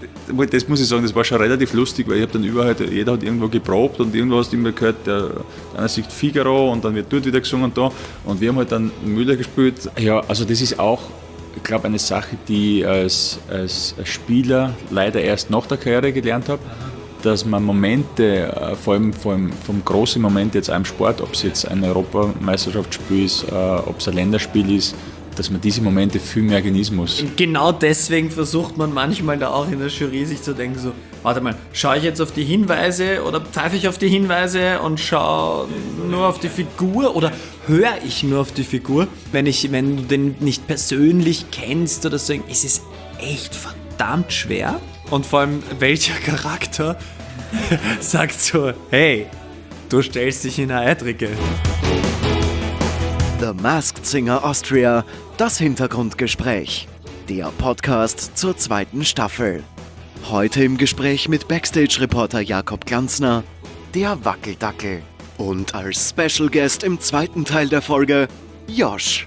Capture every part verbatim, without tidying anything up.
das muss ich sagen, das war schon relativ lustig, weil ich habe dann überall, jeder hat irgendwo geprobt und irgendwo hast du immer gehört, der, einer singt Figaro und dann wird dort wieder gesungen und da und wir haben halt dann Müller gespielt. Ja, also das ist auch, ich glaube, eine Sache, die ich als, als Spieler leider erst nach der Karriere gelernt habe, dass man Momente, vor allem vom, vom großen Moment jetzt auch im Sport, ob es jetzt ein Europameisterschaftsspiel ist, äh, ob es ein Länderspiel ist, dass man diese Momente viel mehr genießen muss. Genau deswegen versucht man manchmal da auch in der Jury sich zu denken, so, warte mal, schaue ich jetzt auf die Hinweise oder pfeife ich auf die Hinweise und schaue nur auf die Figur oder höre ich nur auf die Figur? Wenn, ich, wenn du den nicht persönlich kennst oder so, ist es echt verdammt schwer. Und vor allem, welcher Charakter sagt so, hey, du stellst dich in eine Eitrige. The Masked Singer Austria, das Hintergrundgespräch. Der Podcast zur zweiten Staffel. Heute im Gespräch mit Backstage-Reporter Jakob Glanzner, der Wackeldackel. Und als Special Guest im zweiten Teil der Folge, Josh.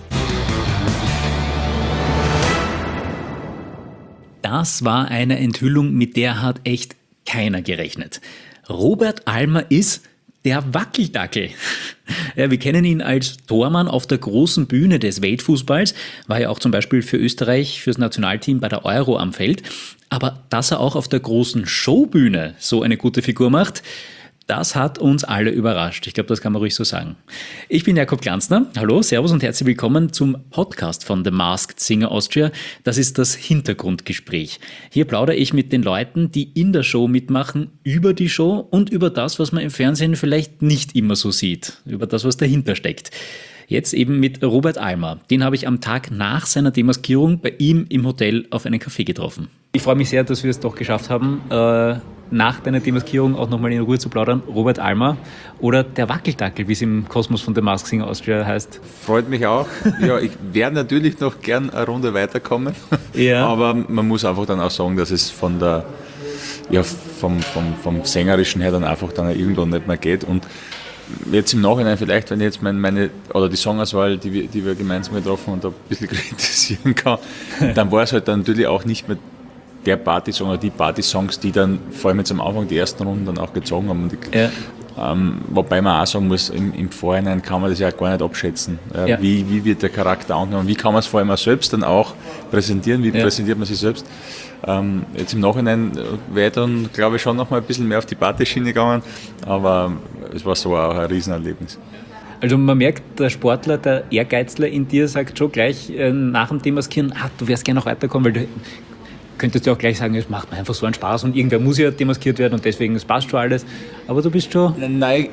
Das war eine Enthüllung, mit der hat echt keiner gerechnet. Robert Almer ist der Wackeldackel. Ja, wir kennen ihn als Tormann auf der großen Bühne des Weltfußballs, war ja auch zum Beispiel für Österreich, fürs Nationalteam bei der Euro am Feld. Aber dass er auch auf der großen Showbühne so eine gute Figur macht, das hat uns alle überrascht. Ich glaube, das kann man ruhig so sagen. Ich bin Jakob Glanzner. Hallo, servus und herzlich willkommen zum Podcast von The Masked Singer Austria. Das ist das Hintergrundgespräch. Hier plaudere ich mit den Leuten, die in der Show mitmachen, über die Show und über das, was man im Fernsehen vielleicht nicht immer so sieht, über das, was dahinter steckt. Jetzt eben mit Robert Almer. Den habe ich am Tag nach seiner Demaskierung bei ihm im Hotel auf einen Kaffee getroffen. Ich freue mich sehr, dass wir es doch geschafft haben, äh, nach deiner Demaskierung auch nochmal in Ruhe zu plaudern. Robert Almer oder der Wackeldackel, wie es im Kosmos von The Masked Singer Austria heißt. Freut mich auch. Ja, ich werde natürlich noch gern eine Runde weiterkommen. Ja. Aber man muss einfach dann auch sagen, dass es von der, ja, vom, vom, vom Sängerischen her dann einfach dann irgendwann nicht mehr geht. Und jetzt im Nachhinein vielleicht, wenn ich jetzt meine, meine oder die Songauswahl, die wir, die wir gemeinsam getroffen und ein bisschen kritisieren kann, dann war es halt dann natürlich auch nicht mehr der Partysong oder die Partysongs, die dann vor allem jetzt am Anfang die ersten Runden dann auch gezogen haben. Und ich, ja. ähm, wobei man auch sagen muss, im, im Vorhinein kann man das ja gar nicht abschätzen. Äh, ja. wie, wie wird der Charakter angenommen? Wie kann man es vor allem auch selbst dann auch präsentieren? Wie ja. präsentiert man sich selbst? Ähm, jetzt im Nachhinein wäre dann, glaube ich, schon noch mal ein bisschen mehr auf die Partyschiene gegangen, aber es war so auch ein Riesenerlebnis. Also man merkt, der Sportler, der Ehrgeizler in dir sagt schon gleich äh, nach dem Demaskieren, ah, du wärst gerne noch weiterkommen, weil du könntest du auch gleich sagen, es macht mir einfach so einen Spaß und irgendwer muss ja demaskiert werden und deswegen, es passt schon alles. Aber du bist schon... Nein,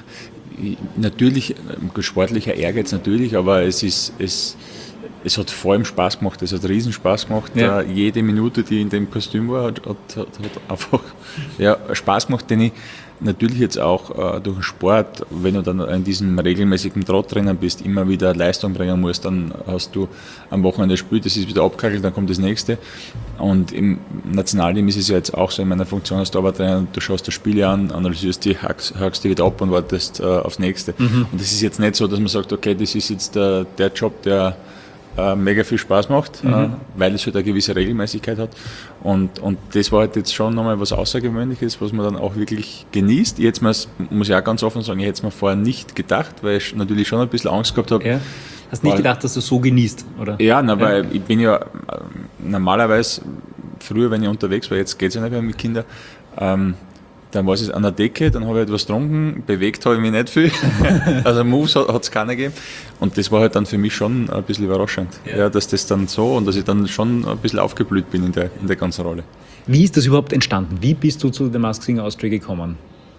natürlich, sportlicher Ehrgeiz natürlich, aber es ist... Es Es hat vor allem Spaß gemacht, es hat riesen Spaß gemacht. Ja. Uh, jede Minute, die in dem Kostüm war, hat, hat, hat einfach ja, Spaß gemacht, den ich natürlich jetzt auch uh, durch den Sport, wenn du dann in diesem regelmäßigen Trott drinnen bist, immer wieder Leistung bringen musst, dann hast du am Wochenende gespielt, das ist wieder abgehackelt, dann kommt das nächste. Und im Nationalteam ist es ja jetzt auch so, in meiner Funktion als Torwarttrainer, du schaust das Spiel an, analysierst die, hakst, hakst die wieder ab und wartest uh, aufs nächste. Mhm. Und das ist jetzt nicht so, dass man sagt, okay, das ist jetzt der, der Job, der Äh, mega viel Spaß macht, mhm. äh, weil es halt eine gewisse Regelmäßigkeit hat. Und, und das war halt jetzt schon nochmal was Außergewöhnliches, was man dann auch wirklich genießt. Jetzt muss ich auch ganz offen sagen, ich hätte es mir vorher nicht gedacht, weil ich natürlich schon ein bisschen Angst gehabt habe. Ja. Hast nicht gedacht, dass du so genießt, oder? Ja, na, weil ja. ich bin ja normalerweise, früher, wenn ich unterwegs war, jetzt geht es ja nicht mehr mit Kindern, ähm, dann war es an der Decke, dann habe ich etwas getrunken, bewegt habe ich mich nicht viel, also Moves hat es keiner gegeben und das war halt dann für mich schon ein bisschen überraschend, ja. Ja, dass das dann so und dass ich dann schon ein bisschen aufgeblüht bin in der, in der ganzen Rolle. Wie ist das überhaupt entstanden? Wie bist du zu The Masked Singer Austria gekommen?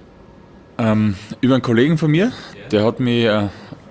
Ähm, über einen Kollegen von mir, der hat mich, äh,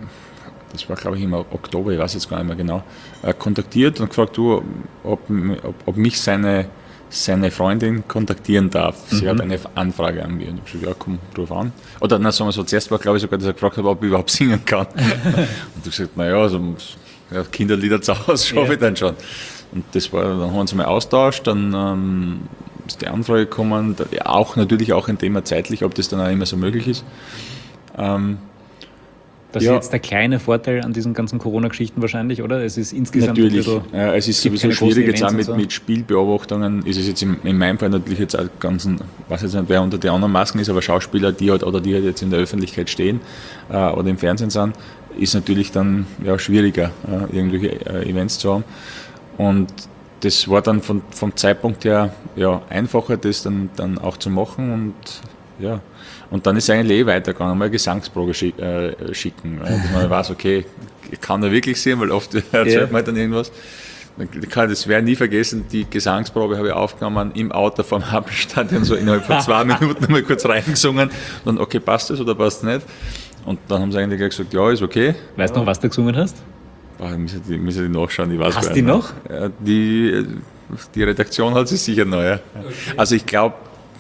das war glaube ich im Oktober, ich weiß jetzt gar nicht mehr genau, äh, kontaktiert und gefragt, du, ob, ob, ob mich seine seine Freundin kontaktieren darf. Sie mhm. hat eine Anfrage an mich. Und ich habe gesagt, ja komm, ruf an. Oder na, sagen wir so, zuerst war glaube ich sogar, dass er gefragt hat, ob ich überhaupt singen kann. Und ich gesagt, naja, also, ja, Kinderlieder zu Hause schaffe ich dann schon. Und das war, dann haben wir uns mal austauscht, dann ähm, ist die Anfrage gekommen, auch natürlich auch ein Thema zeitlich, ob das dann auch immer so möglich ist. Ähm, Das Ja. ist jetzt der kleine Vorteil an diesen ganzen Corona-Geschichten wahrscheinlich, oder? Es ist insgesamt Natürlich, ein bisschen, ja, es ist gibt sowieso keine großen schwierig jetzt auch Events mit, und so. mit Spielbeobachtungen, ist es jetzt in, in meinem Fall natürlich jetzt auch ganz, ein- weiß jetzt nicht, wer unter den anderen Masken ist, aber Schauspieler, die halt, oder die halt jetzt in der Öffentlichkeit stehen äh, oder im Fernsehen sind, ist natürlich dann ja, schwieriger, äh, irgendwelche äh, Events zu haben. Und das war dann von, vom Zeitpunkt her ja, einfacher, das dann, dann auch zu machen und ja. Und dann ist es eigentlich eh weitergegangen, mal eine Gesangsprobe schick, äh, schicken, äh, dass man weiß, okay, kann er wirklich sehen, weil oft erzählt Ja. man halt dann irgendwas. Ich kann das werde nie vergessen, die Gesangsprobe habe ich aufgenommen im Auto vom Hauptstadion, so innerhalb von zwei Minuten mal kurz reingesungen. Und dann, okay, passt das oder passt nicht? Und dann haben sie eigentlich gleich gesagt, ja, ist okay. Weißt du noch, was du gesungen hast? Boah, ich muss die, muss die nachschauen, ich weiß Hast gar die nicht mehr. noch? Ja, die, die Redaktion hat sie sicher noch, ja. Also ich glaube,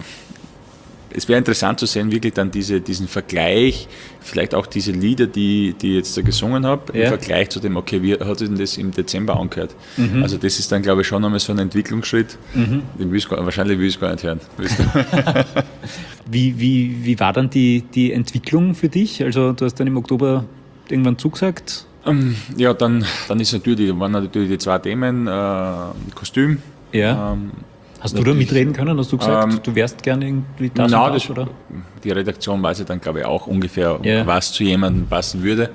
es wäre interessant zu sehen, wirklich dann diese, diesen Vergleich, vielleicht auch diese Lieder, die, die ich jetzt da gesungen habe, Ja. im Vergleich zu dem, okay, wie hat sich denn das im Dezember angehört? Mhm. Also das ist dann, glaube ich, schon einmal so ein Entwicklungsschritt. Den will ich gar, wahrscheinlich will ich es gar nicht hören. Willst du? Wie, wie, wie war dann die, die Entwicklung für dich? Also du hast dann im Oktober irgendwann zugesagt. Ähm, ja, dann, dann ist natürlich, waren natürlich die zwei Themen, äh, Kostüm. Ja. Ähm, Hast du da mitreden können? Hast du gesagt, Ähm, du wärst gerne irgendwie das Na, und das, das, oder? die Redaktion weiß ja dann, glaube ich, auch ungefähr, Ja. was zu jemandem passen würde.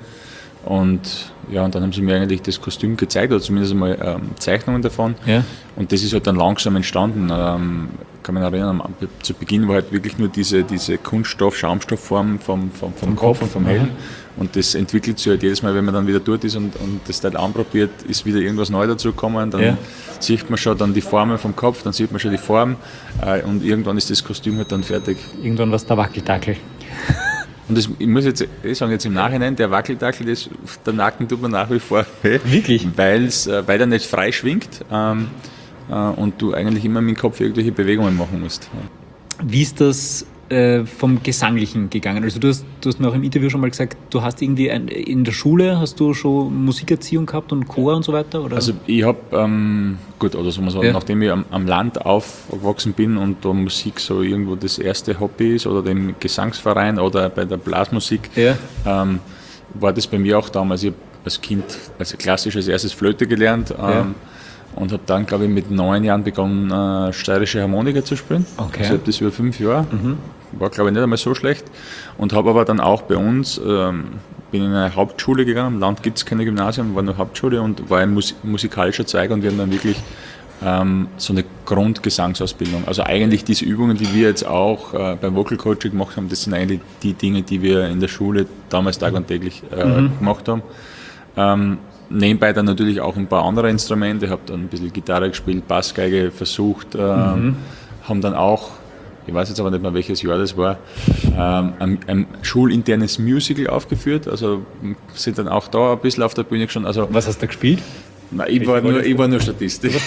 Und ja, und dann haben sie mir eigentlich das Kostüm gezeigt, oder zumindest einmal ähm, Zeichnungen davon. Ja. Und das ist halt dann langsam entstanden. Ähm, kann mich erinnern, am- zu Beginn war halt wirklich nur diese, diese Kunststoff-Schaumstoffform vom, vom, vom Kopf und vom Helm. Und das entwickelt sich halt jedes Mal, wenn man dann wieder dort ist und, und das Teil anprobiert, ist wieder irgendwas Neues dazugekommen. Dann Ja. sieht man schon dann die Formen vom Kopf, dann sieht man schon die Form äh, und irgendwann ist das Kostüm halt dann fertig. Irgendwann war es der Wackeldackel. Und das, ich muss jetzt eh sagen, jetzt im Nachhinein, der Wackeldackel, das, der Nacken tut mir nach wie vor weh. Wirklich? Weil's, äh, weil er nicht frei schwingt ähm, äh, und du eigentlich immer mit dem Kopf irgendwelche Bewegungen machen musst. Wie ist das äh, vom Gesanglichen gegangen? Also du hast, du hast mir auch im Interview schon mal gesagt, du hast irgendwie ein, in der Schule, hast du schon Musikerziehung gehabt und Chor und so weiter? Oder? Also ich habe, ähm, gut, oder so man sagen, Ja. nachdem ich am, am Land aufgewachsen bin und da Musik so irgendwo das erste Hobby ist oder dem Gesangsverein oder bei der Blasmusik, Ja. ähm, war das bei mir auch damals. Ich habe als Kind also klassisch als erstes Flöte gelernt. Ähm, Ja. Und habe dann, glaube ich, mit neun Jahren begonnen, äh, steirische Harmonika zu spielen. Okay. Also ich habe das über fünf Jahre. War, glaube ich, nicht einmal so schlecht. Und habe aber dann auch bei uns, ähm, bin in eine Hauptschule gegangen. Im Land gibt es keine Gymnasien, war nur Hauptschule und war ein Mus musikalischer Zweig. Und wir haben dann wirklich ähm, so eine Grundgesangsausbildung. Also eigentlich diese Übungen, die wir jetzt auch äh, beim Vocal Coaching gemacht haben, das sind eigentlich die Dinge, die wir in der Schule damals tagtäglich äh, gemacht haben. Ähm, nebenbei dann natürlich auch ein paar andere Instrumente, ich habe dann ein bisschen Gitarre gespielt, Bassgeige versucht, ähm, haben dann auch, ich weiß jetzt aber nicht mehr welches Jahr das war, ähm, ein, ein schulinternes Musical aufgeführt, also sind dann auch da ein bisschen auf der Bühne gestanden. Also, Was hast du gespielt? nein, ich, war nur, ich war nur Statist. Ich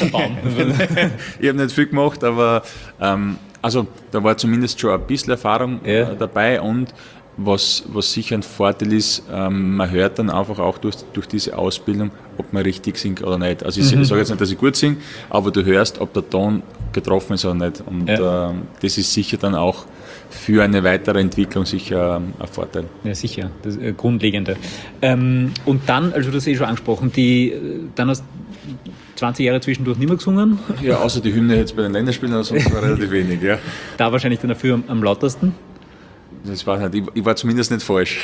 habe nicht viel gemacht, aber ähm, also da war zumindest schon ein bisschen Erfahrung Ja. äh, dabei und was, was sicher ein Vorteil ist, ähm, man hört dann einfach auch durch, durch diese Ausbildung, ob man richtig singt oder nicht. Also ich, ich sage jetzt nicht, dass ich gut singe, aber du hörst, ob der Ton getroffen ist oder nicht. Und Ja. ähm, das ist sicher dann auch für eine weitere Entwicklung sicher ähm, ein Vorteil. Ja, sicher, das äh, Grundlegende. Ähm, und dann, also du hast eh schon angesprochen, die, äh, dann hast du zwanzig Jahre zwischendurch nicht mehr gesungen, Ja, außer die Hymne jetzt bei den Länderspielen, aber sonst war relativ wenig, ja. da wahrscheinlich dann dafür am, am lautesten. Das weiß ich nicht. Ich, ich war zumindest nicht falsch.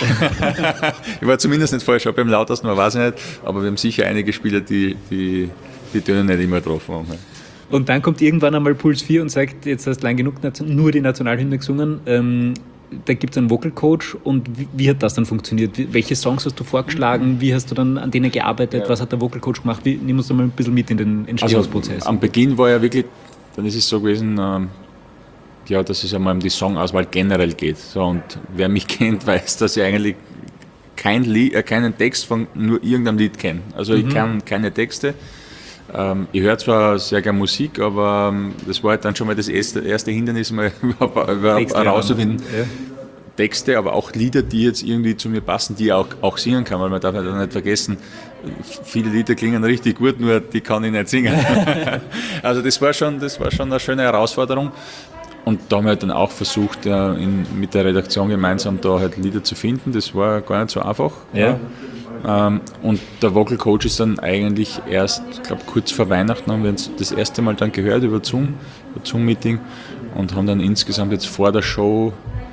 ich war zumindest nicht falsch, ob beim lautesten war, weiß ich nicht. Aber wir haben sicher einige Spieler, die die, die Töne nicht immer getroffen haben. Und dann kommt irgendwann einmal Puls vier und sagt, jetzt hast du lang genug nur die Nationalhymne gesungen. Ähm, da gibt es einen Vocal Coach und wie, wie hat das dann funktioniert? Wie, welche Songs hast du vorgeschlagen? Wie hast du dann an denen gearbeitet? Ja. Was hat der Vocal Coach gemacht? Wie, nimm uns da mal ein bisschen mit in den Also Entstehungsprozess. am Beginn war ja wirklich, dann ist es so gewesen, ähm, ja, dass es einmal um die Songauswahl generell geht. So, und wer mich kennt, weiß, dass ich eigentlich kein Lied, äh, keinen Text von nur irgendeinem Lied kenne. Also ich kann keine Texte. Ähm, ich höre zwar sehr gerne Musik, aber ähm, das war halt dann schon mal das erste, erste Hindernis, mal überhaupt, überhaupt Texte herauszufinden. Ja. Texte, aber auch Lieder, die jetzt irgendwie zu mir passen, die ich auch, auch singen kann, weil man darf halt auch nicht vergessen, viele Lieder klingen richtig gut, nur die kann ich nicht singen. Also das war schon, das war schon eine schöne Herausforderung. und da haben wir halt dann auch versucht, ja, in, mit der Redaktion gemeinsam da halt Lieder zu finden. Das war gar nicht so einfach. Ja. Ähm, und der Vocal Coach ist dann eigentlich erst, ich glaube kurz vor Weihnachten haben wir uns das erste Mal dann gehört über Zoom, über Zoom-Meeting und haben dann insgesamt jetzt vor der Show,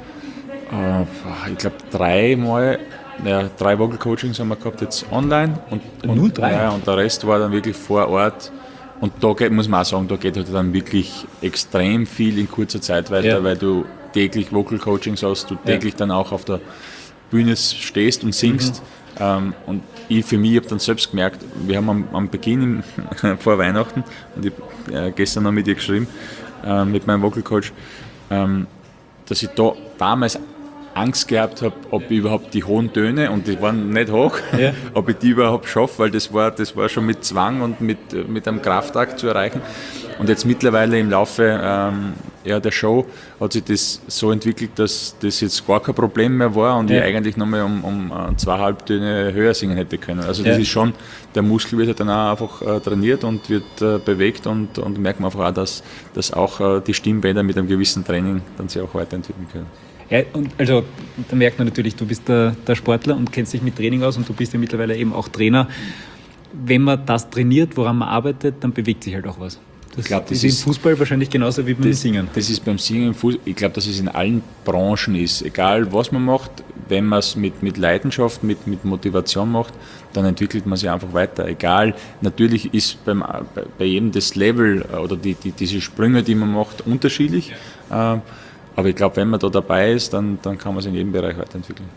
äh, ich glaube dreimal, ja, drei Vocal Coachings haben wir gehabt jetzt online und, und, Nur drei? Ja, und der Rest war dann wirklich vor Ort. Und da geht, muss man auch sagen, da geht halt dann wirklich extrem viel in kurzer Zeit weiter, Ja. weil du täglich Vocal Coachings hast, du täglich ja. dann auch auf der Bühne stehst und singst. Mhm. Ähm, und ich für mich habe dann selbst gemerkt, wir haben am, am Beginn im, vor Weihnachten, und ich habe äh, gestern noch mit ihr geschrieben, äh, mit meinem Vocal Coach, ähm, dass ich da damals Angst gehabt habe, ob ich überhaupt die hohen Töne, und die waren nicht hoch, ja. ob ich die überhaupt schaffe, weil das war, das war schon mit Zwang und mit, mit einem Kraftakt zu erreichen. Und jetzt mittlerweile im Laufe ähm, ja, der Show hat sich das so entwickelt, dass das jetzt gar kein Problem mehr war und ja. ich eigentlich nochmal um, um zwei Halbtöne höher singen hätte können. Also das ja. ist schon, der Muskel wird dann auch einfach äh, trainiert und wird äh, bewegt und, und merkt man einfach auch, dass, dass auch äh, die Stimmbänder mit einem gewissen Training dann sich auch weiterentwickeln können. Ja, und also da merkt man natürlich, du bist der, der Sportler und kennst dich mit Training aus und du bist ja mittlerweile eben auch Trainer. Wenn man das trainiert, woran man arbeitet, dann bewegt sich halt auch was. Das, ich glaub, das ist im Fußball wahrscheinlich genauso wie beim das, Singen. Das ist beim Singen im Fußball, ich glaube, dass es in allen Branchen ist. Egal was man macht, wenn man es mit, mit Leidenschaft, mit, mit Motivation macht, dann entwickelt man sich einfach weiter. Egal, natürlich ist beim, bei, bei jedem das Level oder die, die, diese Sprünge, die man macht, unterschiedlich. Ähm, Aber ich glaube, wenn man da dabei ist, dann, dann kann man es in jedem Bereich weiterentwickeln.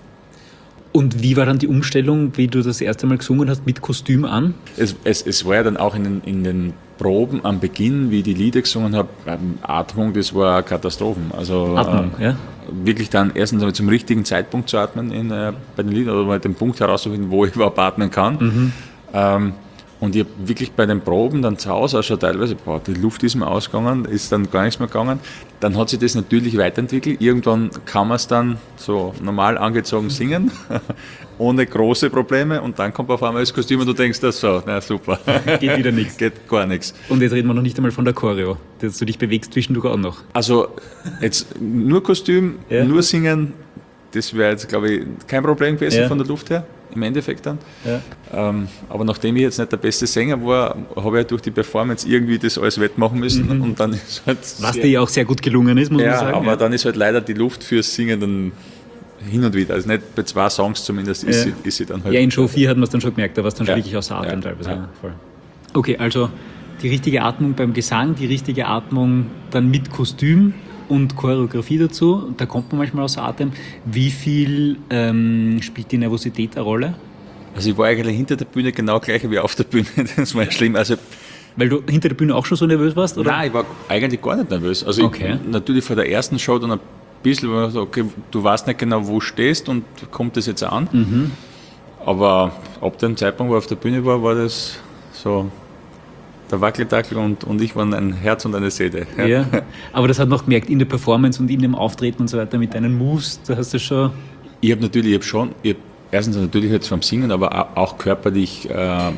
Und wie war dann die Umstellung, wie du das erste Mal gesungen hast, mit Kostüm an? Es, es, es war ja dann auch in den, in den Proben am Beginn, wie ich die Lieder gesungen habe, Atmung, das war Katastrophen. Also, Atmung, äh, ja? Wirklich dann erstens zum richtigen Zeitpunkt zu atmen in, äh, bei den Liedern oder mal den Punkt herauszufinden, wo ich überhaupt atmen kann. Mhm. Ähm, Und ich habe wirklich bei den Proben dann zu Hause auch schon teilweise, boah, die Luft ist mir ausgegangen, ist dann gar nichts mehr gegangen. Dann hat sich das natürlich weiterentwickelt. Irgendwann kann man es dann so normal angezogen singen, ohne große Probleme. Und dann kommt auf einmal das Kostüm und du denkst, das so, na super. Geht wieder nichts. Geht gar nichts. Und jetzt reden wir noch nicht einmal von der Choreo, dass du dich bewegst zwischendurch auch noch. Also jetzt nur Kostüm, ja. nur singen, das wäre jetzt, glaube ich, kein Problem gewesen ja. von der Luft her. Im Endeffekt dann. Ja. Ähm, aber nachdem ich jetzt nicht der beste Sänger war, habe ich durch die Performance irgendwie das alles wettmachen müssen. Mhm. Und dann ist halt Was dir ja auch sehr gut gelungen ist, muss ja, man sagen. Aber ja. dann ist halt leider die Luft fürs Singen dann hin und wieder. Also nicht bei zwei Songs zumindest ist, ja. sie, ist sie dann halt. Ja, in Show vier hat man es dann schon gemerkt, da war es dann schon ja. wirklich außer Atem ja. teilweise. Ja. Voll. Okay, also die richtige Atmung beim Gesang, die richtige Atmung dann mit Kostüm und Choreografie dazu, da kommt man manchmal außer Atem. Wie viel ähm, spielt die Nervosität eine Rolle? Also ich war eigentlich hinter der Bühne genau gleich wie auf der Bühne, das war schlimm. Also, weil du hinter der Bühne auch schon so nervös warst? Oder? Nein, ich war eigentlich gar nicht nervös. Also okay. ich, natürlich vor der ersten Show dann ein bisschen, war so, okay, du weißt nicht genau, wo du stehst und kommt das jetzt an. Mhm. Aber ab dem Zeitpunkt, wo ich auf der Bühne war, war das so... Der Wackeldackel und, und ich waren ein Herz und eine Seele. Ja. ja, aber das hat noch gemerkt in der Performance und in dem Auftreten und so weiter mit deinen Moves, da hast du schon... Ich habe natürlich, ich habe schon, ich hab erstens natürlich jetzt vom Singen, aber auch körperlich äh,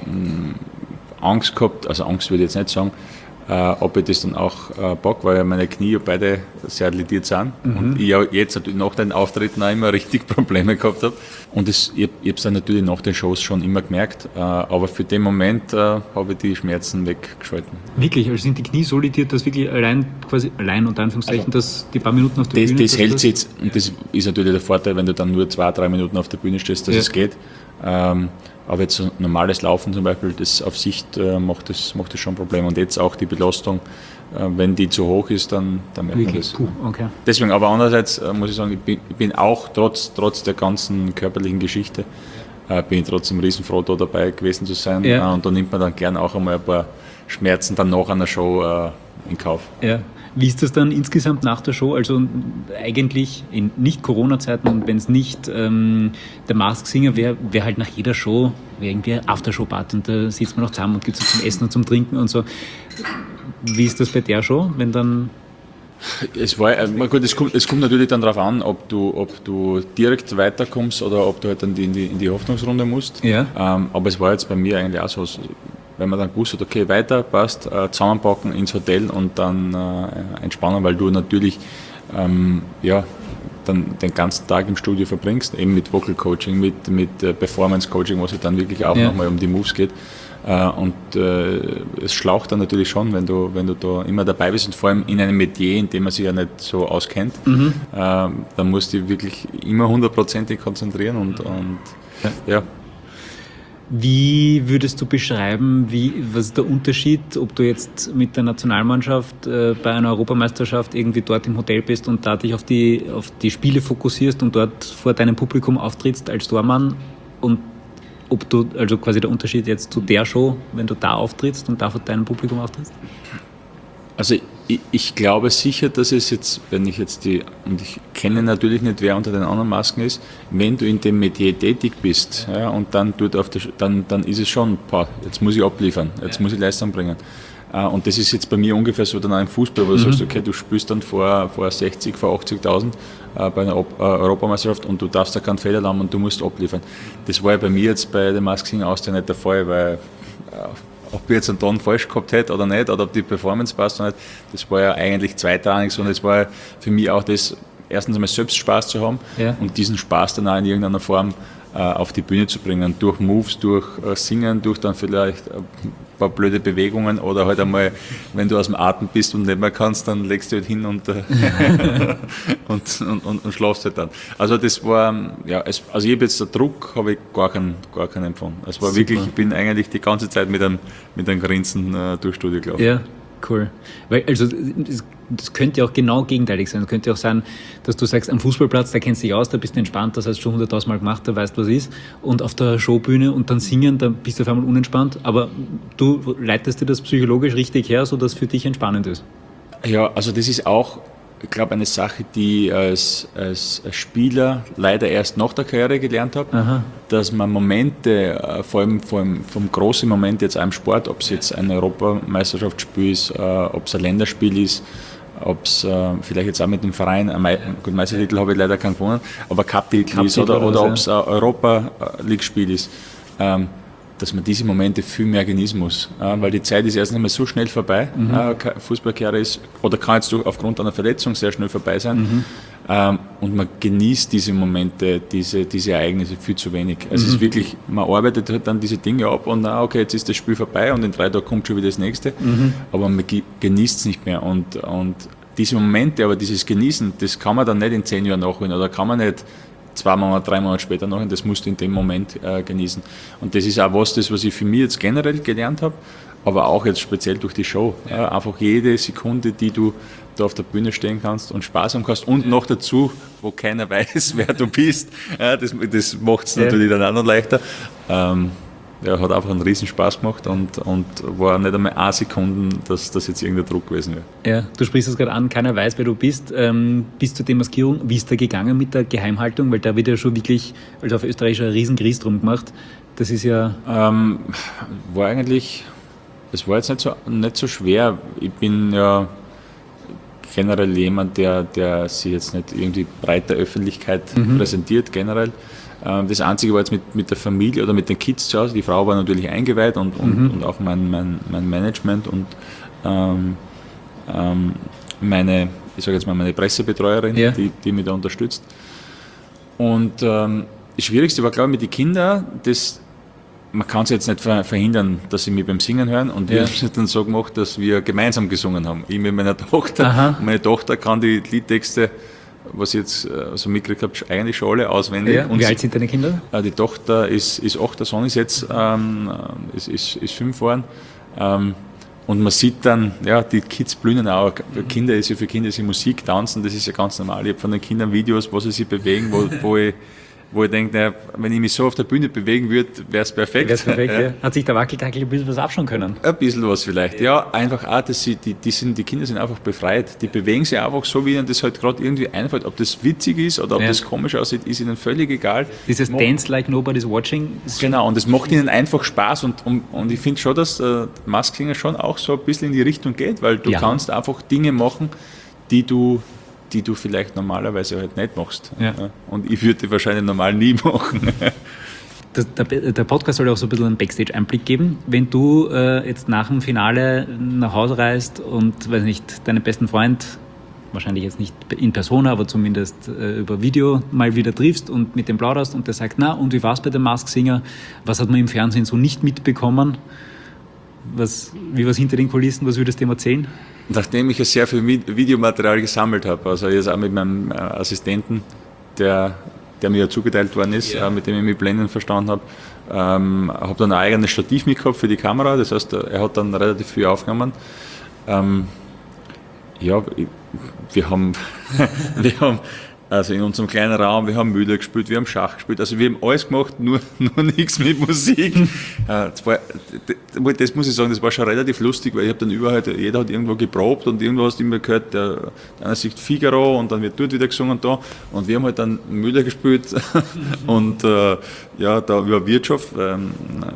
Angst gehabt, also Angst würde ich jetzt nicht sagen, äh, ob ich das dann auch äh, pack, weil ja meine Knie beide sehr lediert sind mhm. und ich ja jetzt natürlich nach den Auftritten auch immer richtig Probleme gehabt habe. Und das, ich, ich habe es dann natürlich nach den Shows schon immer gemerkt, äh, aber für den Moment äh, habe ich die Schmerzen weggeschalten. Wirklich? Also sind die Knie so lediert, dass wirklich allein, quasi allein unter Anführungszeichen, also, dass die paar Minuten auf der das, Bühne... Das hält sich jetzt, und das ist natürlich der Vorteil, wenn du dann nur zwei, drei Minuten auf der Bühne stehst, dass ja. es geht. Ähm, aber jetzt so normales Laufen zum Beispiel, das auf Sicht äh, macht, das, macht das schon Probleme. Und jetzt auch die Belastung, äh, wenn die zu hoch ist, dann, dann merkt man das. Puh, okay. Deswegen, aber andererseits äh, muss ich sagen, ich bin, ich bin auch trotz, trotz der ganzen körperlichen Geschichte, äh, bin ich trotzdem riesenfroh, da dabei gewesen zu sein. Ja. Äh, und da nimmt man dann gern auch einmal ein paar Schmerzen dann nach einer Show äh, in Kauf. Ja. Wie ist das dann insgesamt nach der Show? Also eigentlich in Nicht-Corona-Zeiten und wenn es nicht ähm, der Masked Singer wäre, wäre halt nach jeder Show wär irgendwie Aftershow-Party und da sitzt man noch zusammen und gibt es zum Essen und zum Trinken und so. Wie ist das bei der Show, wenn dann... Es, war, also gut, es, kommt, es kommt natürlich dann darauf an, ob du, ob du direkt weiterkommst oder ob du halt dann die, in, die, in die Hoffnungsrunde musst. Ja. Ähm, aber es war jetzt bei mir eigentlich auch so, wenn man dann gewusst hat, okay, weiter, passt, äh, zusammenpacken ins Hotel und dann äh, entspannen, weil du natürlich ähm, ja, dann den ganzen Tag im Studio verbringst, eben mit Vocal Coaching, mit, mit äh, Performance Coaching, wo es dann wirklich auch ja. nochmal um die Moves geht. Äh, und äh, es schlaucht dann natürlich schon, wenn du, wenn du da immer dabei bist und vor allem in einem Metier, in dem man sich ja nicht so auskennt, mhm. äh, dann musst du wirklich immer hundertprozentig konzentrieren und, und ja. ja. Wie würdest du beschreiben, wie, was ist der Unterschied, ob du jetzt mit der Nationalmannschaft äh, bei einer Europameisterschaft irgendwie dort im Hotel bist und da dich auf die, auf die Spiele fokussierst und dort vor deinem Publikum auftrittst als Tormann, und ob du, also quasi der Unterschied jetzt zu der Show, wenn du da auftrittst und da vor deinem Publikum auftrittst? Also ich, ich glaube sicher, dass es jetzt, wenn ich jetzt die, und ich kenne natürlich nicht, wer unter den anderen Masken ist, wenn du in dem Metier tätig bist, ja, und dann, tut auf der, dann, dann ist es schon, boah, jetzt muss ich abliefern, jetzt muss ich Leistung bringen. Und das ist jetzt bei mir ungefähr so dann auch im Fußball, wo du mhm. sagst, okay, du spielst dann vor, vor sechzig, vor achtzigtausend äh, bei einer Op- äh, Europameisterschaft und du darfst da keinen Fehler haben und du musst abliefern. Das war ja bei mir jetzt bei der Mask Singer Austria nicht der Fall, weil äh, ob ich jetzt einen Ton falsch gehabt hätte oder nicht, oder ob die Performance passt oder nicht, das war ja eigentlich zweitrangig, sondern es war ja für mich auch das, erstens einmal selbst Spaß zu haben ja. und diesen Spaß dann auch in irgendeiner Form äh, auf die Bühne zu bringen, durch Moves, durch äh, Singen, durch dann vielleicht äh, paar blöde Bewegungen oder halt einmal, wenn du aus dem Atem bist und nicht mehr kannst, dann legst du halt hin und, äh, und, und, und, und schlafst halt dann. Also das war, ja, es, also ich habe jetzt den Druck, habe ich gar keinen, gar keinen empfunden. Es war Super. wirklich, ich bin eigentlich die ganze Zeit mit einem, mit einem Grinsen äh, durchs Studio gelaufen. Ja, cool. Weil, also das, das könnte ja auch genau gegenteilig sein. Es könnte ja auch sein, dass du sagst, am Fußballplatz, da kennst du dich aus, da bist du entspannt, das hast du schon hunderttausend Mal gemacht, da weißt du, was ist. Und auf der Showbühne und dann singen, da bist du auf einmal unentspannt. Aber du leitest dir das psychologisch richtig her, sodass es für dich entspannend ist. Ja, also das ist auch, ich glaube, eine Sache, die ich als, als Spieler leider erst nach der Karriere gelernt habe, Aha. dass man Momente, vor allem vom, vom großen Moment jetzt auch im Sport, ob es jetzt ein Europameisterschaftsspiel ist, ob es ein Länderspiel ist, ob es äh, vielleicht jetzt auch mit dem Verein, äh, Me- gut, Meistertitel habe ich leider keinen gewonnen, aber Cup-Titel Cup ist oder, oder ob es ein Europa-League-Spiel ist, ähm, dass man diese Momente viel mehr genießen muss. Äh, weil die Zeit ist erst einmal so schnell vorbei. Mhm. Äh, Fußballkarriere ist, oder kann jetzt aufgrund einer Verletzung sehr schnell vorbei sein. Mhm. Ähm, und man genießt diese Momente, diese, diese Ereignisse viel zu wenig. Also mhm. es ist wirklich, man arbeitet halt dann diese Dinge ab und na, okay, jetzt ist das Spiel vorbei und in drei Tagen kommt schon wieder das nächste. Mhm. Aber man ge- genießt es nicht mehr. Und, und diese Momente, aber dieses Genießen, das kann man dann nicht in zehn Jahren nachholen oder kann man nicht zwei Monate, drei Monate später nachholen, das musst du in dem Moment äh, genießen. Und das ist auch was, das, was ich für mich jetzt generell gelernt habe, aber auch jetzt speziell durch die Show. Ja, einfach jede Sekunde, die du da auf der Bühne stehen kannst und Spaß haben kannst und noch dazu, wo keiner weiß, wer du bist, ja, das, das macht es ja. natürlich dann auch noch leichter. Ähm, ja, hat einfach einen riesen Spaß gemacht und, und war nicht einmal eine Sekunde, dass das jetzt irgendein Druck gewesen wäre. Ja, du sprichst es gerade an, keiner weiß, wer du bist. Ähm, bis zur Demaskierung, wie ist da gegangen mit der Geheimhaltung? Weil da wird ja schon wirklich, also auf Österreich schon ein riesen Gries drum gemacht. Das ist ja... Ähm, war eigentlich, es war jetzt nicht so, nicht so schwer. Ich bin ja generell jemand, der, der sich jetzt nicht irgendwie breiter Öffentlichkeit mhm. präsentiert, generell. Das Einzige war jetzt mit, mit der Familie oder mit den Kids zu Hause. Die Frau war natürlich eingeweiht und, und, mhm. und auch mein, mein, mein Management und ähm, ähm, meine, ich sage jetzt mal, meine Pressebetreuerin, ja. die, die mich da unterstützt. Und ähm, das Schwierigste war, glaube ich, mit den Kindern, das, man kann es jetzt nicht verhindern, dass sie mich beim Singen hören. Und ja. wir haben es dann so gemacht, dass wir gemeinsam gesungen haben. Ich mit meiner Tochter. Aha. Und meine Tochter kann die Liedtexte, was ich jetzt äh, so mitgekriegt habe, eigentlich schon alle auswendig. Ja, und wie alt sind deine Kinder? Äh, die Tochter ist, ist acht, der Sohn ist jetzt ähm, ist, ist, ist fünf geworden. Ähm, und man sieht dann, ja, die Kids blühen auch. Für Kinder ist ja für Kinder ist ja Musik, Tanzen, das ist ja ganz normal. Ich habe von den Kindern Videos, wo sie sich bewegen, wo, wo ich wo ich denke, naja, wenn ich mich so auf der Bühne bewegen würde, wäre es perfekt. Wär's perfekt ja. Ja. Hat sich der Wackeltackel ein bisschen was abschauen können? Ein bisschen was vielleicht, ja. Einfach auch, dass sie, die, die, sind, die Kinder sind einfach befreit. Die bewegen sich einfach so, wie ihnen das halt gerade irgendwie einfällt. Ob das witzig ist oder ob ja. das komisch aussieht, ist ihnen völlig egal. Dieses macht, Dance like nobody's watching. Genau, und es macht ihnen einfach Spaß. Und, und, und ich finde schon, dass äh, Mask Singer schon auch so ein bisschen in die Richtung geht, weil du ja. kannst einfach Dinge machen, die du die du vielleicht normalerweise halt nicht machst. Ja. Und ich würde die wahrscheinlich normal nie machen. Das, der, der Podcast soll ja auch so ein bisschen einen Backstage-Einblick geben. Wenn du äh, jetzt nach dem Finale nach Hause reist und, weiß nicht, deinen besten Freund, wahrscheinlich jetzt nicht in Persona, aber zumindest äh, über Video mal wieder triffst und mit dem plauderst und der sagt, na, und wie war es bei der Masked Singer? Was hat man im Fernsehen so nicht mitbekommen? Was, wie war es hinter den Kulissen? Was würdest du ihm erzählen? Nachdem ich ja sehr viel Videomaterial gesammelt habe, also jetzt auch mit meinem Assistenten, der, der mir ja zugeteilt worden ist, yeah. äh, mit dem ich mich blendend verstanden habe, ähm, habe dann ein eigenes Stativ mitgehabt für die Kamera, das heißt, er hat dann relativ viel aufgenommen. Ähm, ja, wir haben, wir haben also in unserem kleinen Raum, wir haben Mühle gespielt, wir haben Schach gespielt, also wir haben alles gemacht, nur, nur nichts mit Musik. Das, war, das muss ich sagen, das war schon relativ lustig, weil ich habe dann überall, jeder hat irgendwo geprobt und irgendwo hast du immer gehört, der, der eine singt Figaro und dann wird dort wieder gesungen und da und wir haben halt dann Mühle gespielt und äh, ja, da über Wirtschaft, ähm,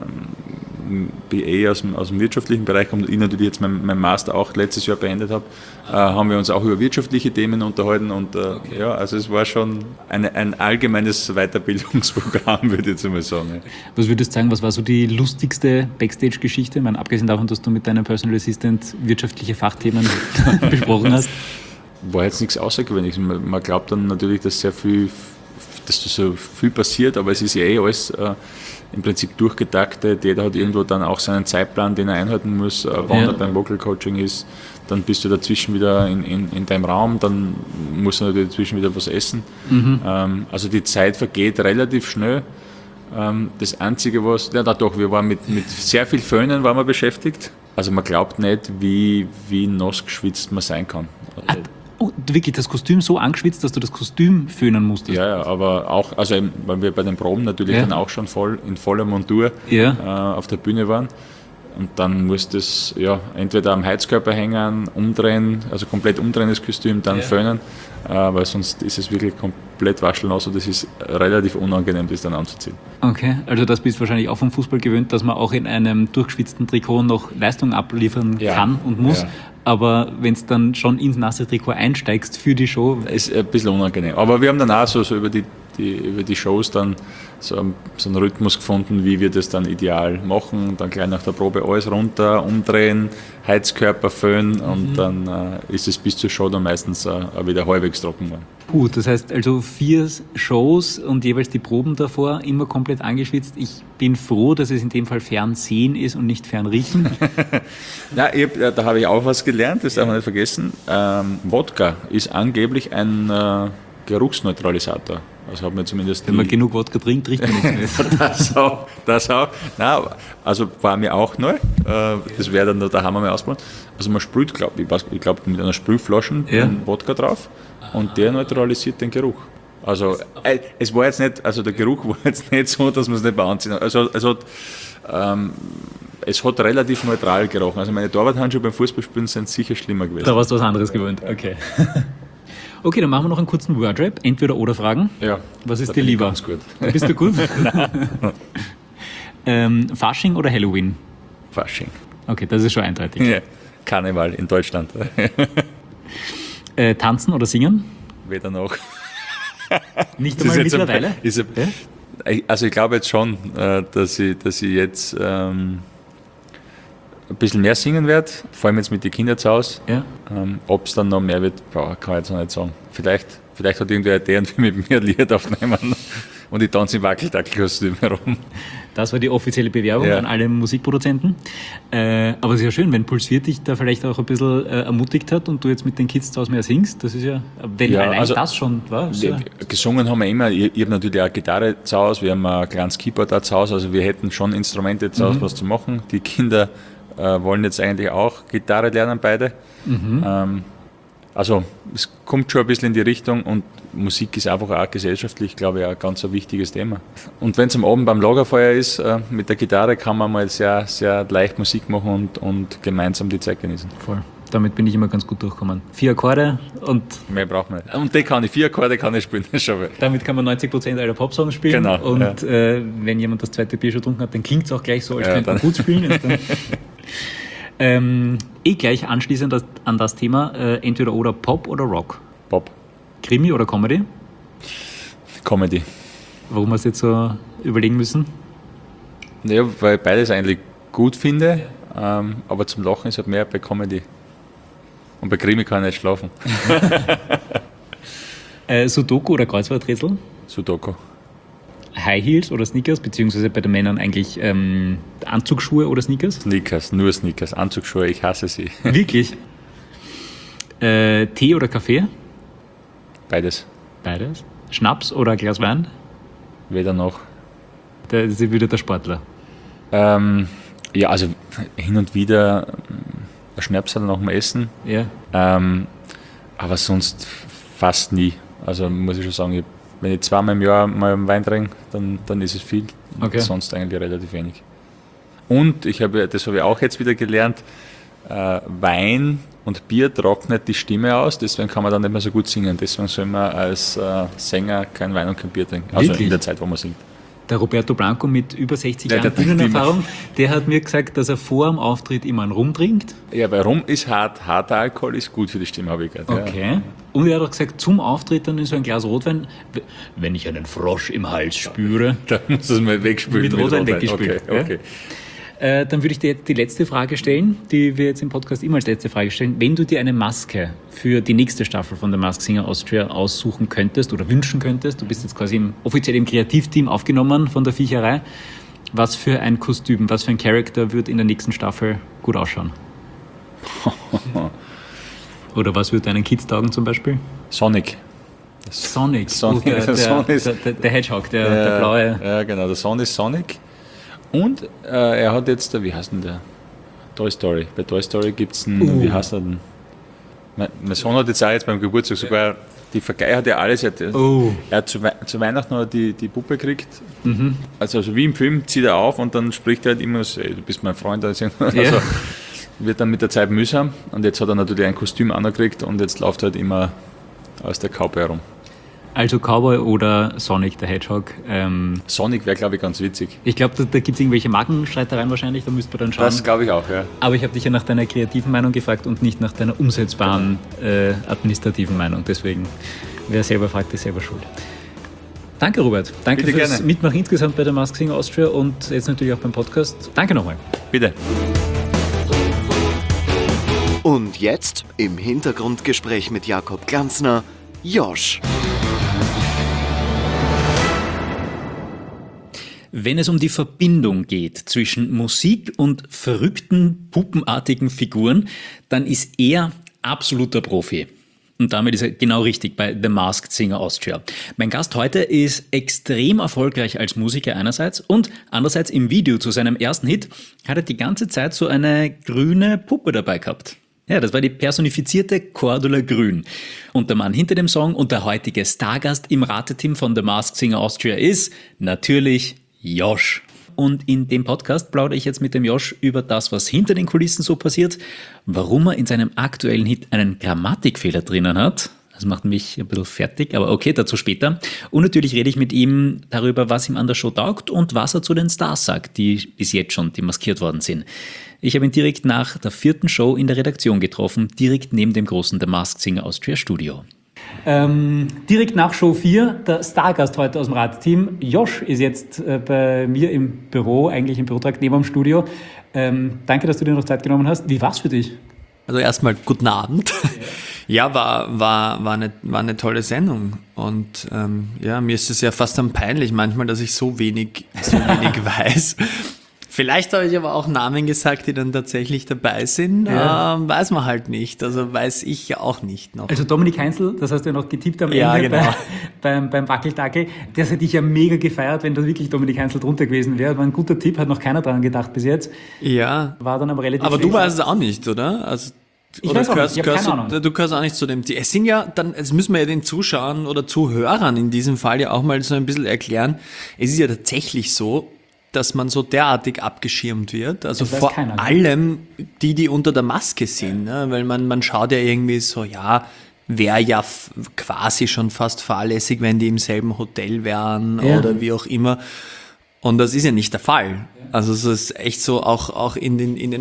B A aus dem, aus dem wirtschaftlichen Bereich kommt, ich natürlich jetzt mein, mein Master auch letztes Jahr beendet habe, äh, haben wir uns auch über wirtschaftliche Themen unterhalten und äh, okay. ja, also es war schon eine, ein allgemeines Weiterbildungsprogramm, würde ich jetzt mal sagen. Was würdest du sagen, was war so die lustigste Backstage-Geschichte? Ich meine, abgesehen davon, dass du mit deinem Personal Assistant wirtschaftliche Fachthemen besprochen hast. War jetzt nichts Außergewöhnliches. Man, man glaubt dann natürlich, dass sehr viel, dass da so viel passiert, aber es ist ja eh alles äh, im Prinzip durchgetaktet. Jeder hat irgendwo dann auch seinen Zeitplan, den er einhalten muss, äh, wann ja. er beim Vocal Coaching ist. Dann bist du dazwischen wieder in, in, in deinem Raum, dann musst du natürlich dazwischen wieder was essen. Mhm. Ähm, also die Zeit vergeht relativ schnell. Ähm, das Einzige, was, ja, da doch, wir waren mit, mit sehr viel Föhnen waren wir beschäftigt. Also man glaubt nicht, wie, wie nass geschwitzt man sein kann. Ah, oh, wirklich das Kostüm so angeschwitzt, dass du das Kostüm föhnen musstest? Ja, ja, aber auch, also eben, weil wir bei den Proben natürlich ja. dann auch schon voll in voller Montur ja. äh, auf der Bühne waren. Und dann muss das ja, entweder am Heizkörper hängen, umdrehen, also komplett umdrehen das Kostüm, dann ja. föhnen, äh, weil sonst ist es wirklich komplett waschelnass und das ist relativ unangenehm, das dann anzuziehen. Okay, also das bist du wahrscheinlich auch vom Fußball gewöhnt, dass man auch in einem durchgeschwitzten Trikot noch Leistung abliefern ja. kann und muss. Ja. Aber wenn es dann schon ins nasse Trikot einsteigst für die Show... Ist ein bisschen unangenehm. Aber wir haben dann auch so, so über, die, die, über die Shows dann so, so einen Rhythmus gefunden, wie wir das dann ideal machen. Dann gleich nach der Probe alles runter, umdrehen, Heizkörper föhnen und mhm. dann äh, ist es bis zur Show dann meistens äh, wieder halbwegs trocken geworden. Gut, das heißt also vier Shows und jeweils die Proben davor, immer komplett angeschwitzt. Ich bin froh, dass es in dem Fall Fernsehen ist und nicht Fernriechen. Ja, ich, da habe ich auch was gelernt, das darf man nicht vergessen. Ähm, Wodka ist angeblich ein äh, Geruchsneutralisator. Also hat man zumindest Wenn man genug Wodka trinkt, riecht man nichts mehr. das auch, das auch. Nein, also war mir auch neu. Äh, das wäre dann, da haben wir mal ausprobiert. Also man sprüht, glaube ich, ich glaube mit einer Sprühflasche ja. Wodka drauf und der neutralisiert den Geruch. Also äh, es war jetzt nicht, also der Geruch war jetzt nicht so, dass man es nicht mehr anziehen. Also es hat, ähm, es hat relativ neutral gerochen. Also meine Torwarthandschuhe beim Fußballspielen sind sicher schlimmer gewesen. Da warst du was anderes gewöhnt, okay. Okay, dann machen wir noch einen kurzen Wordrap. Entweder oder Fragen. Ja. Was ist dir lieber? Ganz gut. Bist du gut? ähm, Fasching oder Halloween? Fasching. Okay, das ist schon eindeutig. Ja. Karneval in Deutschland. äh, tanzen oder singen? Weder noch. Nicht einmal mittlerweile? Ein, ist ein, ja? Also ich glaube jetzt schon, dass ich, dass ich jetzt ähm, ein bisschen mehr singen werde, vor allem jetzt mit den Kindern zu Hause. Ja. Ähm, Ob es dann noch mehr wird, boah, kann ich jetzt noch nicht sagen. Vielleicht, vielleicht hat irgendwer eine Idee und will mit mir ein Lied aufnehmen und ich tanze im Wackeldackelkostüm herum. Das war die offizielle Bewerbung ja. an alle Musikproduzenten. Äh, aber es ist ja schön, wenn Puls vier dich da vielleicht auch ein bisschen äh, ermutigt hat und du jetzt mit den Kids zu Hause mehr singst. Das ist ja, wenn ja, allein also, das schon war. Ja. Gesungen haben wir immer. Ich, ich habe natürlich auch Gitarre zu Hause, wir haben ein kleines Keyboard da zu Hause, also wir hätten schon Instrumente zu Hause, mhm. was zu machen. Die Kinder äh, wollen jetzt eigentlich auch Gitarre lernen, beide. Mhm. Ähm, also es kommt schon ein bisschen in die Richtung und Musik ist einfach auch gesellschaftlich, glaube ich, ein ganz ein wichtiges Thema. Und wenn es am Abend beim Lagerfeuer ist, äh, mit der Gitarre kann man mal sehr, sehr leicht Musik machen und, und gemeinsam die Zeit genießen. Voll. Damit bin ich immer ganz gut durchgekommen. Vier Akkorde und... Mehr braucht man nicht. Und die kann ich, vier Akkorde kann ich spielen. Schon damit kann man neunzig Prozent aller Popsongs spielen. Genau. Und ja. äh, wenn jemand das zweite Bier schon getrunken hat, dann klingt es auch gleich so, als ja, könnte man gut spielen. ähm, eh gleich anschließend an das Thema, äh, entweder oder Pop oder Rock? Pop. Krimi oder Comedy? Comedy. Warum hast du jetzt so überlegen müssen? Ja, weil ich beides eigentlich gut finde, ähm, aber zum Lachen ist halt mehr bei Comedy. Und bei Krimi kann ich nicht schlafen. Äh, Sudoku oder Kreuzworträtsel? Sudoku. High Heels oder Sneakers, beziehungsweise bei den Männern eigentlich ähm, Anzugsschuhe oder Sneakers? Sneakers, nur Sneakers, Anzugsschuhe, ich hasse sie. Wirklich? Äh, Tee oder Kaffee? Beides. Beides. Schnaps oder ein Glas Wein? Weder noch. Der ist wieder der Sportler. Ähm, ja, also hin und wieder ein Schnapsal nach dem Essen, Ja. ähm, aber sonst fast nie. Also muss ich schon sagen, ich, wenn ich zweimal im Jahr mal einen Wein trinke, dann, dann ist es viel. Okay. Sonst eigentlich relativ wenig. Und ich habe, das habe ich auch jetzt wieder gelernt, äh, Wein und Bier trocknet die Stimme aus, deswegen kann man dann nicht mehr so gut singen. Deswegen soll man als äh, Sänger kein Wein und kein Bier trinken. Also Wirklich? in der Zeit, wo man singt. Der Roberto Blanco mit über sechzig Ja, Jahren der trinkt Bühnenerfahrung, der hat mir gesagt, dass er vor dem Auftritt immer einen Rum trinkt. Ja, weil Rum ist hart, harter Alkohol ist gut für die Stimme, habe ich gehört. Ja. Okay. Und er hat auch gesagt, zum Auftritt dann ist so ein Glas Rotwein, wenn ich einen Frosch im Hals spüre. Da muss es mal wegspülen. Mit Rotwein weggespült, Okay, okay. Äh, dann würde ich dir jetzt die letzte Frage stellen, die wir jetzt im Podcast immer als letzte Frage stellen. Wenn du dir eine Maske für die nächste Staffel von The Masked Singer Austria aussuchen könntest oder wünschen könntest, du bist jetzt quasi im, offiziell im Kreativteam aufgenommen von der Viecherei, was für ein Kostüm, was für ein Charakter wird in der nächsten Staffel gut ausschauen? Oder was würde deinen Kids taugen zum Beispiel? Sonic. Sonic, Sonic, oh, der, der, Sonic ist- der, der, der Hedgehog, der, der blaue. Ja, genau, der Sohn ist Sonic. Und äh, er hat jetzt, wie heißt denn der? Toy Story. Bei Toy Story gibt es einen, Uh. wie heißt er denn? Mein, mein Sohn hat jetzt auch jetzt beim Geburtstag sogar, die Vergei hat ja alles, er hat, Oh. er hat zu, Wei- zu Weihnachten hat er die, die Puppe gekriegt. Also, also wie im Film zieht er auf und dann spricht er halt immer so, ey, du bist mein Freund. Also, Ja. wird dann mit der Zeit mühsam und jetzt hat er natürlich ein Kostüm angekriegt und jetzt läuft er halt immer aus der Kaupe herum. Also Cowboy oder Sonic der Hedgehog. Ähm, Sonic wäre, glaube ich, ganz witzig. ich glaube, da, da gibt es irgendwelche Markenstreitereien wahrscheinlich, da müsste man dann schauen. Das glaube ich auch, ja. Aber ich habe dich ja nach deiner kreativen Meinung gefragt und nicht nach deiner umsetzbaren äh, administrativen Meinung. Deswegen, wer selber fragt, ist selber schuld. Danke, Robert. Danke Bitte fürs gerne. Mitmachen insgesamt bei der Masked Singer Austria und jetzt natürlich auch beim Podcast. Danke nochmal. Bitte. Und jetzt im Hintergrundgespräch mit Jakob Glanzner, Josh. Wenn es um die Verbindung geht zwischen Musik und verrückten, puppenartigen Figuren, dann ist er absoluter Profi. Und damit ist er genau richtig bei The Masked Singer Austria. Mein Gast heute ist extrem erfolgreich als Musiker einerseits und andererseits im Video zu seinem ersten Hit hat er die ganze Zeit so eine grüne Puppe dabei gehabt. Ja, das war die personifizierte Cordula Grün. Und der Mann hinter dem Song und der heutige Stargast im Rateteam von The Masked Singer Austria ist natürlich Josh. Und in dem Podcast plaudere ich jetzt mit dem Josh über das, was hinter den Kulissen so passiert, warum er in seinem aktuellen Hit einen Grammatikfehler drinnen hat. Das macht mich ein bisschen fertig, aber okay, dazu später. Und natürlich rede ich mit ihm darüber, was ihm an der Show taugt und was er zu den Stars sagt, die bis jetzt schon demaskiert worden sind. Ich habe ihn direkt nach der vierten Show in der Redaktion getroffen, direkt neben dem großen The Masked Singer Austria Studio. Ähm, direkt nach Show vier, der Stargast heute aus dem Radteam. Josh ist jetzt äh, bei mir im Büro, eigentlich im Bürotrakt neben dem Studio. Ähm, danke, dass du dir noch Zeit genommen hast. Wie war's für dich? Also erstmal guten Abend. Ja, war, war, war, eine, war eine tolle Sendung. Und ähm, ja, mir ist es ja fast dann peinlich manchmal, dass ich so wenig, so wenig weiß. Vielleicht habe ich aber auch Namen gesagt, die dann tatsächlich dabei sind. Ja. Ähm, weiß man halt nicht. Also weiß ich ja auch nicht noch. Also Dominik Heinzel, das hast du ja noch getippt am Ja, Ende genau. bei, beim, beim Wackeldackel. Das hätte ich ja mega gefeiert, wenn da wirklich Dominik Heinzel drunter gewesen wäre. War ein guter Tipp, hat noch keiner dran gedacht bis jetzt. Ja. War dann aber relativ Aber du schlecht. weißt es auch nicht, oder? Also, Ich oder weiß auch gehörst, nicht, ich hab gehörst keine du, Ahnung. du gehörst auch nicht zu dem. Die, es sind ja dann, es müssen wir ja den Zuschauern oder Zuhörern in diesem Fall ja auch mal so ein bisschen erklären. Es ist ja tatsächlich so, dass man so derartig abgeschirmt wird. Also Das weiß vor keiner, ne? allem die, die unter der Maske sind. Ne? Weil man, man schaut ja irgendwie so, ja, wäre ja f- quasi schon fast fahrlässig, wenn die im selben Hotel wären Ja. oder wie auch immer. Und das ist ja nicht der Fall. Also es ist echt so, auch, auch in den, in den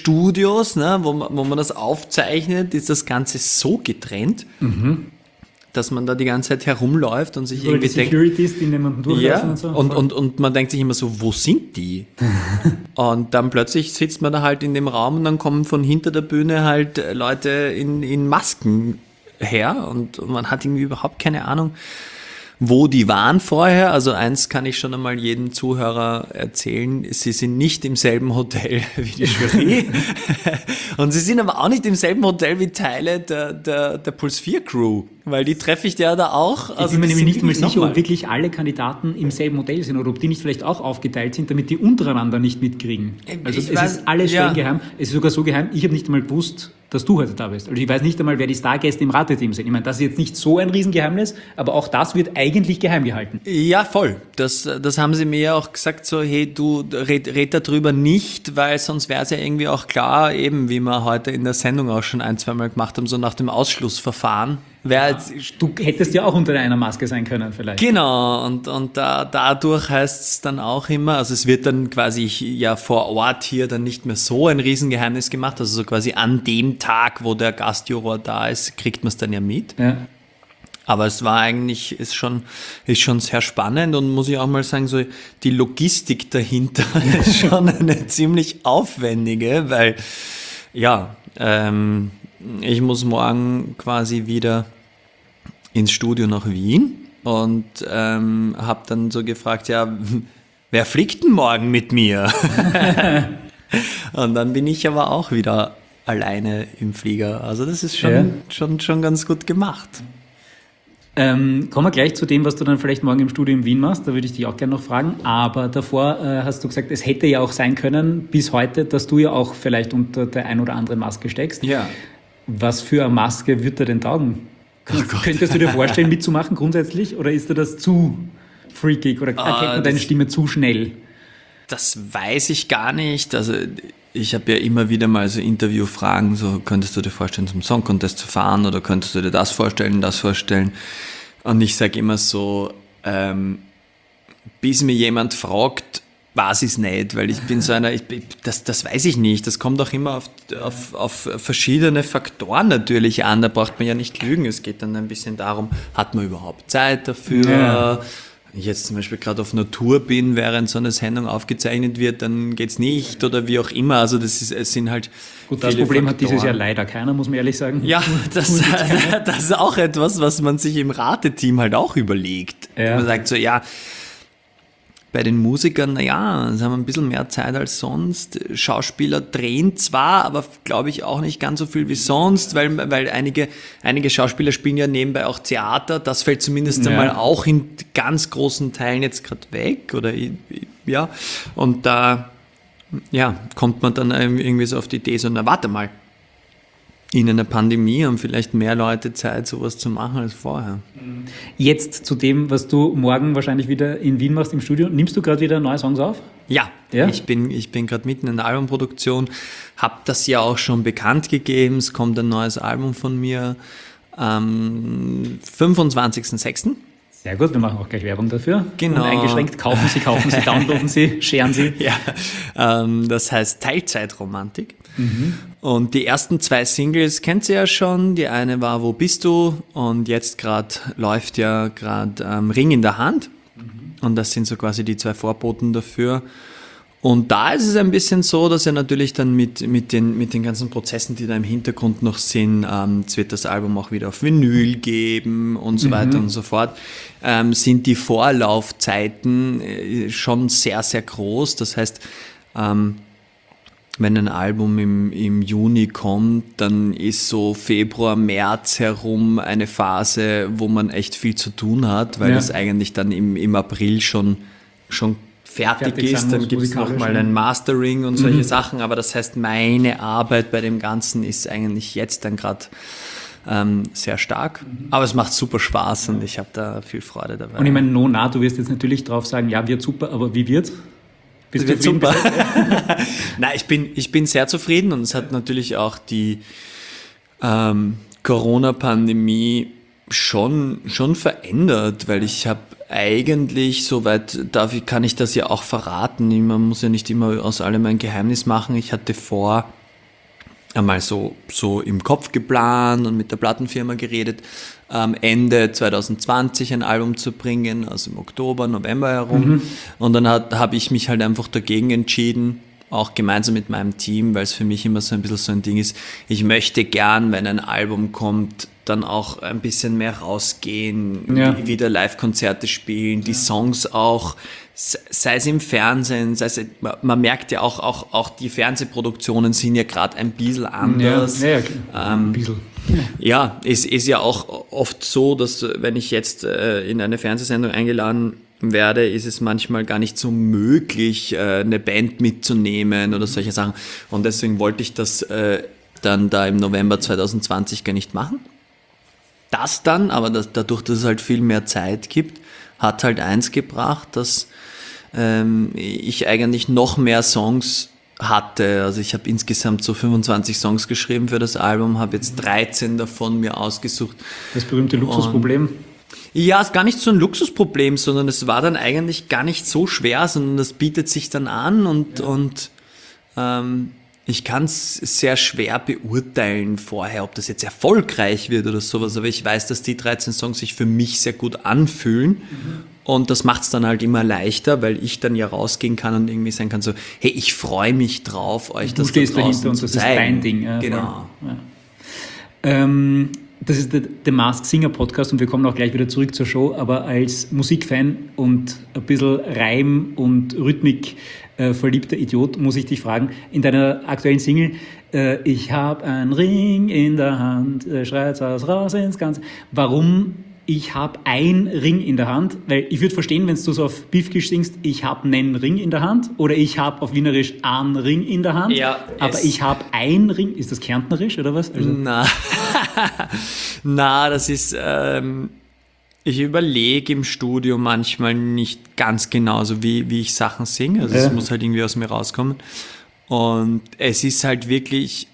Fernsehstudios, ne, wo man, wo man das aufzeichnet, ist das Ganze so getrennt, dass man da die ganze Zeit herumläuft und sich Oder irgendwie die denkt, Securities, die niemanden durchlassen ja, und so. und, und, und man denkt sich immer so, wo sind die? Und dann plötzlich sitzt man da halt in dem Raum und dann kommen von hinter der Bühne halt Leute in, in Masken her und, und man hat irgendwie überhaupt keine Ahnung, wo die waren vorher. Also eins kann ich schon einmal jedem Zuhörer erzählen, sie sind nicht im selben Hotel wie die Jury und sie sind aber auch nicht im selben Hotel wie Teile der, der, der Puls vier Crew, weil die treffe ich ja da auch. Ich Also bin mir die nämlich sind nicht mal sicher, nochmal. ob wirklich alle Kandidaten im selben Hotel sind oder ob die nicht vielleicht auch aufgeteilt sind, damit die untereinander nicht mitkriegen. Also Ich es weiß- ist alles ja. streng geheim. Es ist sogar so geheim, ich habe nicht einmal gewusst, dass du heute da bist. Also ich weiß nicht einmal, wer die Stargäste im Rateteam sind. Ich meine, das ist jetzt nicht so ein Riesengeheimnis, aber auch das wird eigentlich geheim gehalten. Ja, voll. Das, das haben sie mir ja auch gesagt, so, hey, du red, red darüber nicht, weil sonst wäre es ja irgendwie auch klar, eben wie wir heute in der Sendung auch schon ein, zweimal gemacht haben, so nach dem Ausschlussverfahren. Wer jetzt, Du hättest ja auch unter einer Maske sein können vielleicht. genau, und, und da, dadurch heißt es dann auch immer, also es wird dann quasi ja vor Ort hier dann nicht mehr so ein Riesengeheimnis gemacht, also so quasi an dem Tag, wo der Gastjuror da ist, kriegt man es dann ja mit. Ja. Aber es war eigentlich, ist schon, ist schon sehr spannend und muss ich auch mal sagen, so die Logistik dahinter ist schon eine ziemlich aufwendige, weil, ja, ähm, ich muss morgen quasi wieder ins Studio nach Wien und ähm, habe dann so gefragt, ja, wer fliegt denn morgen mit mir? Und dann bin ich aber auch wieder alleine im Flieger. Also das ist schon, Ja. schon, schon ganz gut gemacht. Ähm, kommen wir gleich zu dem, was du dann vielleicht morgen im Studio in Wien machst. Da würde ich dich auch gerne noch fragen. Aber davor äh, hast du gesagt, es hätte ja auch sein können bis heute, dass du ja auch vielleicht unter der ein oder anderen Maske steckst. Ja. Was für eine Maske wird dir denn taugen? Könntest du dir vorstellen, mitzumachen grundsätzlich? Oder ist dir das zu freakig? Oder erkennt man deine das- Stimme zu schnell? Das weiß ich gar nicht. Also ich habe ja immer wieder mal so Interviewfragen, so könntest du dir vorstellen, zum Song Contest zu fahren oder könntest du dir das vorstellen, das vorstellen? Und ich sage immer so, ähm, bis mir jemand fragt, weiß ich es nicht, weil ich bin so einer, ich, bin- das, das weiß ich nicht. Das kommt auch immer auf, auf, auf verschiedene Faktoren natürlich an. Da braucht man ja nicht lügen. Es geht dann ein bisschen darum, hat man überhaupt Zeit dafür? Ja. Wenn ich jetzt zum Beispiel gerade auf einer Tour bin, während so eine Sendung aufgezeichnet wird, dann geht's nicht oder wie auch immer. Also das ist, es sind halt Gut, das viele Problem hat dieses Faktoren. Jahr leider keiner, muss man ehrlich sagen. Ja, das, das ist auch etwas, was man sich im Rateteam halt auch überlegt. Ja. Man sagt so, ja, bei den Musikern, naja, sie haben ein bisschen mehr Zeit als sonst. Schauspieler drehen zwar, aber glaube ich auch nicht ganz so viel wie sonst, weil, weil einige, einige Schauspieler spielen ja nebenbei auch Theater. Das fällt zumindest Ja. einmal auch in ganz großen Teilen jetzt gerade weg. Oder ja, und da ja, kommt man dann irgendwie so auf die Idee, so, na warte mal, in einer Pandemie haben vielleicht mehr Leute Zeit, sowas zu machen als vorher. Jetzt zu dem, was du morgen wahrscheinlich wieder in Wien machst im Studio. Nimmst du gerade wieder neue Songs auf? Ja, Ja? ich bin, ich bin gerade mitten in der Albumproduktion, habe das ja auch schon bekannt gegeben, es kommt ein neues Album von mir am fünfundzwanzigsten sechsten Sehr gut, wir machen auch gleich Werbung dafür. Genau. Uneingeschränkt. Kaufen Sie, kaufen Sie, downloaden Sie, scheren Sie. Ja, ähm, das heißt Teilzeitromantik. Und die ersten zwei Singles kennt ihr ja schon. Die eine war Wo bist du? Und jetzt gerade läuft ja gerade ähm, Ring in der Hand. Und das sind so quasi die zwei Vorboten dafür. Und da ist es ein bisschen so, dass er natürlich dann mit, mit, den, mit den ganzen Prozessen, die da im Hintergrund noch sind, ähm, jetzt wird das Album auch wieder auf Vinyl geben und so weiter und so fort, ähm, sind die Vorlaufzeiten äh, schon sehr, sehr groß. Das heißt, ähm, wenn ein Album im, im Juni kommt, dann ist so Februar, März herum eine Phase, wo man echt viel zu tun hat, weil Ja. das eigentlich dann im, im April schon, schon fertig, Fertig sein ist. Dann muss, gibt es musikalisch, nochmal ja. ein Mastering und solche Sachen, aber das heißt, meine Arbeit bei dem Ganzen ist eigentlich jetzt dann gerade ähm, sehr stark. Aber es macht super Spaß und ich habe da viel Freude dabei. Und ich meine, no, na, du wirst jetzt natürlich drauf sagen, ja, wird super, aber wie wird's? Bist Das wird zufrieden? super. Nein, ich bin, ich bin sehr zufrieden und es hat natürlich auch die ähm, Corona-Pandemie schon, schon verändert, weil ich habe eigentlich, soweit darf ich, kann ich das ja auch verraten, man muss ja nicht immer aus allem ein Geheimnis machen, ich hatte vor, einmal so, so im Kopf geplant und mit der Plattenfirma geredet, ähm, Ende zwanzig zwanzig ein Album zu bringen, also im Oktober, November herum. Mhm. Und dann habe ich mich halt einfach dagegen entschieden, auch gemeinsam mit meinem Team, weil es für mich immer so ein bisschen so ein Ding ist, ich möchte gern, wenn ein Album kommt, dann auch ein bisschen mehr rausgehen, ja. wieder Live-Konzerte spielen, die ja. Songs auch, sei es im Fernsehen, sei es, man merkt ja auch, auch, auch die Fernsehproduktionen sind ja gerade ein bisschen anders. Ja, ja, ja ähm, ein bisschen. Ja, es ist ja auch oft so, dass wenn ich jetzt äh, in eine Fernsehsendung eingeladen werde, ist es manchmal gar nicht so möglich, äh, eine Band mitzunehmen oder solche Sachen. Und deswegen wollte ich das äh, dann da im November zwanzig zwanzig gar nicht machen. Das dann, aber das, dadurch, dass es halt viel mehr Zeit gibt, hat halt eins gebracht, dass ähm, ich eigentlich noch mehr Songs hatte. Also ich habe insgesamt so fünfundzwanzig Songs geschrieben für das Album, habe jetzt dreizehn davon mir ausgesucht. Das berühmte Luxusproblem? Und ja, es ist gar nicht so ein Luxusproblem, sondern es war dann eigentlich gar nicht so schwer, sondern das bietet sich dann an und, ja. und ähm, ich kann es sehr schwer beurteilen vorher, ob das jetzt erfolgreich wird oder sowas, aber ich weiß, dass die dreizehn Songs sich für mich sehr gut anfühlen mhm. und das macht es dann halt immer leichter, weil ich dann ja rausgehen kann und irgendwie sagen kann so, hey, ich freue mich drauf, euch du das da draußen und zu zeigen. Das ist dein Ding. Ja, genau. Ja. Ähm, das ist der, der Masked Singer Podcast und wir kommen auch gleich wieder zurück zur Show, aber als Musikfan und ein bisschen Reim und Rhythmik äh, verliebter Idiot muss ich dich fragen, in deiner aktuellen Single, äh, ich habe einen Ring in der Hand, äh, schreit es raus ins Ganze. Warum ich habe ein Ring in der Hand? Weil ich würde verstehen, wenn du so auf Beefkisch singst, ich habe einen Ring in der Hand oder ich habe auf Wienerisch einen Ring in der Hand, ja, aber ich habe ein Ring, ist das Kärntnerisch oder was? Also na, na, das ist, ähm, ich überlege im Studio manchmal nicht ganz genauso, wie, wie ich Sachen singe, also es ja. muss halt irgendwie aus mir rauskommen und es ist halt wirklich,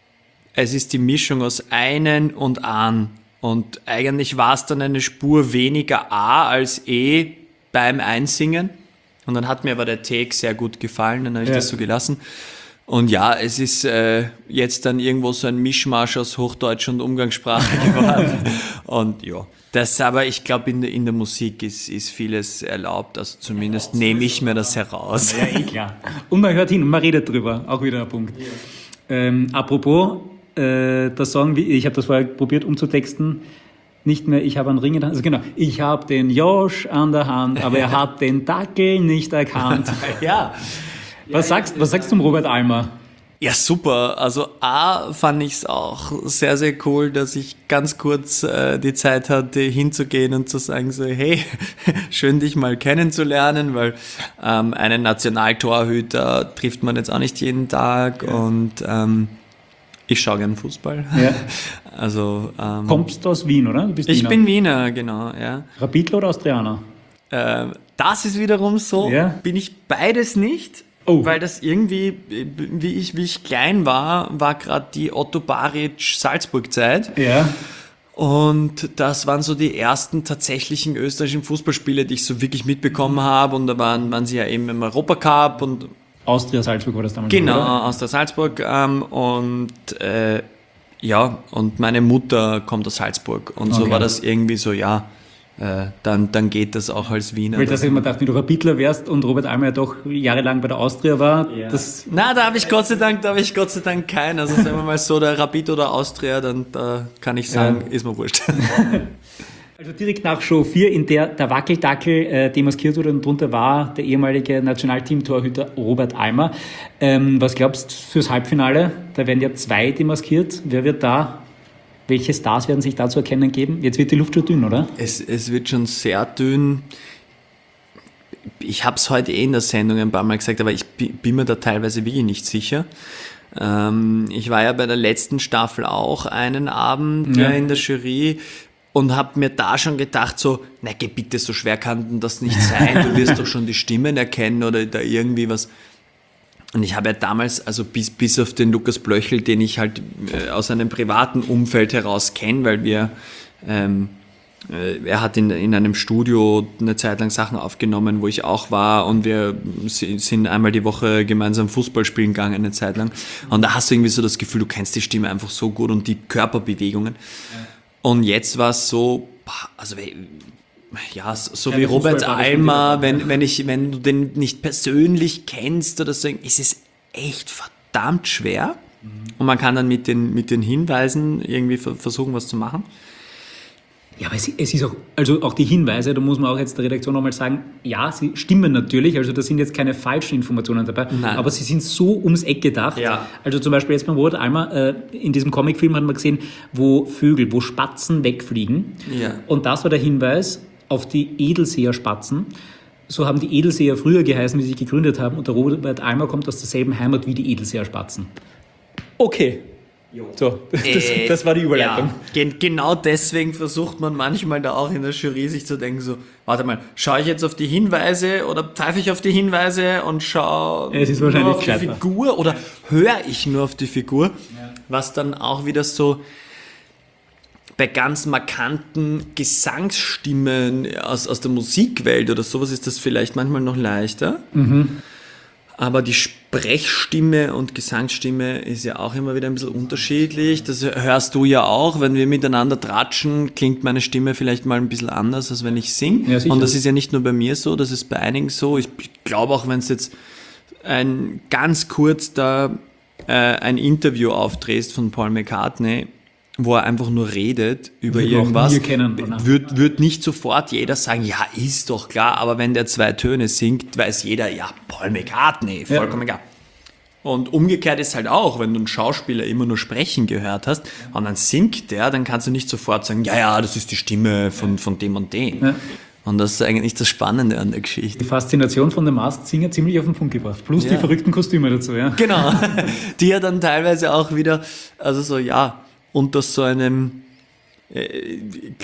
es ist die Mischung aus einen und an. Und eigentlich war es dann eine Spur weniger A als E beim Einsingen. Und dann hat mir aber der Take sehr gut gefallen, dann habe ich ja. das so gelassen. Und ja, es ist äh, jetzt dann irgendwo so ein Mischmasch aus Hochdeutsch und Umgangssprache geworden. Und ja, das aber, ich glaube, in der, in der Musik ist, ist vieles erlaubt. Also zumindest nehme ich mir das heraus. Ja, eh klar. Und man hört hin und man redet drüber. Auch wieder ein Punkt. Ja. Ähm, apropos, Äh, der Song, ich habe das vorher probiert umzutexten, nicht mehr, ich habe einen Ring in der Hand, also genau, ich habe den Josh an der Hand, aber er hat den Dackel nicht erkannt. ja. Was sagst, was sagst du zum Robert Almer? Ja, super. Also A, fand ich es auch sehr, sehr cool, dass ich ganz kurz äh, die Zeit hatte, hinzugehen und zu sagen so, hey, schön dich mal kennenzulernen, weil ähm, einen Nationaltorhüter trifft man jetzt auch nicht jeden Tag ja. und ähm, ich schaue gern Fußball. Ja. Also, ähm, kommst du aus Wien, oder? Du bist ich Wiener. bin Wiener, genau. Ja. Rapidler oder Austrianer? Äh, das ist wiederum so, ja. bin ich beides nicht, oh. weil das irgendwie, wie ich, wie ich klein war, war gerade die Otto Baric-Salzburg-Zeit. Ja. Und das waren so die ersten tatsächlichen österreichischen Fußballspiele, die ich so wirklich mitbekommen habe. Und da waren, waren sie ja eben im Europacup und Austria Salzburg war das damals. Genau, oder? Austria Salzburg ähm, und äh, ja, und meine Mutter kommt aus Salzburg und okay. so war das irgendwie so, ja, äh, dann, dann geht das auch als Wiener. Weil das ich mir gedacht, wenn du Rapidler wärst und Robert Almer ja doch jahrelang bei der Austria war. Ja. Das Na, da habe ich Gott sei Dank, da habe ich Gott sei Dank keinen. Also sagen wir mal so, der Rapid oder Austria, dann da kann ich sagen, ja. ist mir wurscht. Also direkt nach Show vier, in der der Wackeldackel äh, demaskiert wurde und drunter war der ehemalige Nationalteam-Torhüter Robert Almer. Ähm, was glaubst du fürs Halbfinale? Da werden ja zwei demaskiert. Wer wird da, welche Stars werden sich da zu erkennen geben? Jetzt wird die Luft schon dünn, oder? Es, es wird schon sehr dünn. Ich habe es heute eh in der Sendung ein paar Mal gesagt, aber ich bin mir da teilweise wirklich nicht sicher. Ähm, ich war ja bei der letzten Staffel auch einen Abend ja. in der Jury. Und habe mir da schon gedacht, so, na geh bitte, so schwer kann denn das nicht sein, du wirst doch schon die Stimmen erkennen oder da irgendwie was. Und ich habe ja damals, also bis, bis auf den Lukas Blöchel, den ich halt äh, aus einem privaten Umfeld heraus kenne, weil wir ähm, er hat in, in einem Studio eine Zeit lang Sachen aufgenommen, wo ich auch war, und wir sind einmal die Woche gemeinsam Fußball spielen gegangen eine Zeit lang. Und da hast du irgendwie so das Gefühl, du kennst die Stimme einfach so gut und die Körperbewegungen. Ja. Und jetzt war es so, also ja, so wie Robert Almer, wenn, wenn, ich, wenn du den nicht persönlich kennst oder so, ist es echt verdammt schwer. Mhm. Und man kann dann mit den, mit den Hinweisen irgendwie versuchen, was zu machen. Ja, aber es, es ist auch, also auch die Hinweise, da muss man auch jetzt der Redaktion nochmal sagen, ja, sie stimmen natürlich, also da sind jetzt keine falschen Informationen dabei, Nein. aber sie sind so ums Eck gedacht. Ja. Also zum Beispiel jetzt beim Robert Almer, äh, in diesem Comicfilm hat man gesehen, wo Vögel, wo Spatzen wegfliegen. Ja. Und das war der Hinweis auf die Edelseher-Spatzen. So haben die Edelseher früher geheißen, wie sie sich gegründet haben, und der Robert Almer kommt aus derselben Heimat wie die Edelseher-Spatzen. Okay. So, das, äh, das war die Überleitung. Ja, genau deswegen versucht man manchmal da auch in der Jury sich zu denken, so, warte mal, schaue ich jetzt auf die Hinweise oder pfeife ich auf die Hinweise und schaue es ist wahrscheinlich nur auf die Figur oder höre ich nur auf die Figur, ja. Was dann auch wieder so bei ganz markanten Gesangsstimmen aus, aus der Musikwelt oder sowas ist das vielleicht manchmal noch leichter. Mhm. Aber die Sprechstimme und Gesangsstimme ist ja auch immer wieder ein bisschen unterschiedlich. Das hörst du ja auch. Wenn wir miteinander tratschen, klingt meine Stimme vielleicht mal ein bisschen anders, als wenn ich singe. Ja, und das ist ja nicht nur bei mir so, das ist bei einigen so. Ich glaube auch, wenn es jetzt ein ganz kurz da äh, ein Interview aufdrehst von Paul McCartney, wo er einfach nur redet über wir irgendwas, wird, wird nicht sofort jeder sagen, ja, ist doch klar, aber wenn der zwei Töne singt, weiß jeder, ja, Paul McCartney, vollkommen ja. egal. Und umgekehrt ist halt auch, wenn du einen Schauspieler immer nur sprechen gehört hast und dann singt der, dann kannst du nicht sofort sagen, ja, ja, das ist die Stimme von, von dem und dem. Ja. Und das ist eigentlich das Spannende an der Geschichte. Die Faszination von The Masked Singer ziemlich auf den Punkt gebracht. Plus ja. die verrückten Kostüme dazu, ja. Genau, die ja dann teilweise auch wieder, also so, ja, unter so einem äh,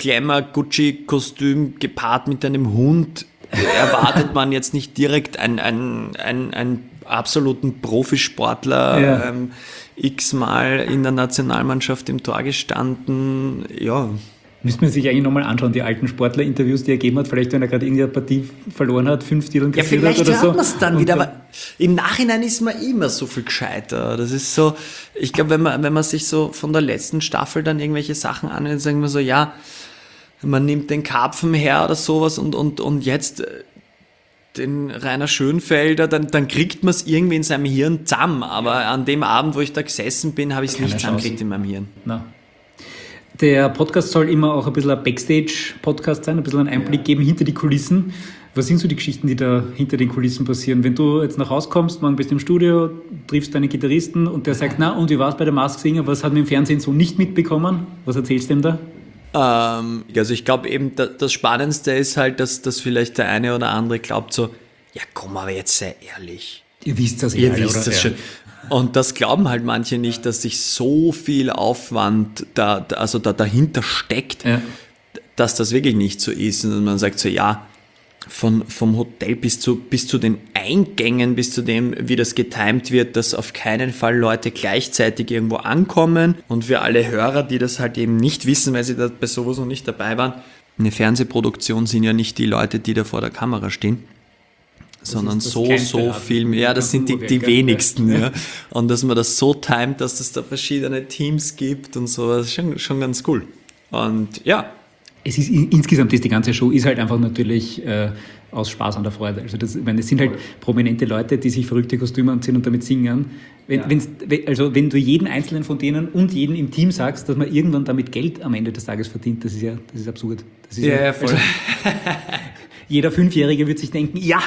Glamour-Gucci-Kostüm gepaart mit einem Hund erwartet man jetzt nicht direkt einen, einen, einen, einen absoluten Profisportler, ja. ähm, x-mal in der Nationalmannschaft im Tor gestanden, ja. Müsste man sich eigentlich nochmal anschauen, die alten Sportler-Interviews, die er gegeben hat, vielleicht wenn er gerade irgendeine Partie verloren hat, fünf Titeln kassiert hat oder so. Ja, vielleicht hört man es dann wieder, aber im Nachhinein ist man immer so viel gescheiter. Das ist so, ich glaube, wenn man, wenn man sich so von der letzten Staffel dann irgendwelche Sachen anhört, dann sagen wir so, ja, man nimmt den Karpfen her oder sowas und, und, und jetzt den Rainer Schönfelder, dann, dann kriegt man es irgendwie in seinem Hirn zusammen. Aber an dem Abend, wo ich da gesessen bin, habe ich es nicht zusammengekriegt in meinem Hirn. Na. Der Podcast soll immer auch ein bisschen ein Backstage-Podcast sein, ein bisschen einen Einblick geben hinter die Kulissen. Was sind so die Geschichten, die da hinter den Kulissen passieren? Wenn du jetzt nach Hause kommst, morgen bist du im Studio, triffst deinen Gitarristen und der sagt, na, und wie war es bei der Masked Singer? Was hat man im Fernsehen so nicht mitbekommen? Was erzählst du ihm da? Ähm, also ich glaube eben, das Spannendste ist halt, dass, dass vielleicht der eine oder andere glaubt so, ja komm, aber jetzt sei ehrlich. Ihr wisst das Ihr wisst das schon. Und das glauben halt manche nicht, dass sich so viel Aufwand da, also da dahinter steckt, ja. dass das wirklich nicht so ist. Und man sagt so, ja, von, vom Hotel bis zu, bis zu den Eingängen, bis zu dem, wie das getimt wird, dass auf keinen Fall Leute gleichzeitig irgendwo ankommen. Und für alle Hörer, die das halt eben nicht wissen, weil sie da bei sowas noch nicht dabei waren, eine Fernsehproduktion sind ja nicht die Leute, die da vor der Kamera stehen. Das sondern so, so viel mehr. Ja, das sind die, die wenigsten. Ja. Und dass man das so timet, dass es da verschiedene Teams gibt und so, das ist schon, schon ganz cool. Und ja. Es ist insgesamt ist die ganze Show ist halt einfach natürlich äh, aus Spaß an der Freude. Also das, ich meine, es sind halt prominente Leute, die sich verrückte Kostüme anziehen und damit singen. Wenn, ja. also wenn du jeden einzelnen von denen und jeden im Team sagst, dass man irgendwann damit Geld am Ende des Tages verdient, das ist ja, das ist absurd. Das ist ja, ja, voll. Also, jeder Fünfjährige wird sich denken, ja,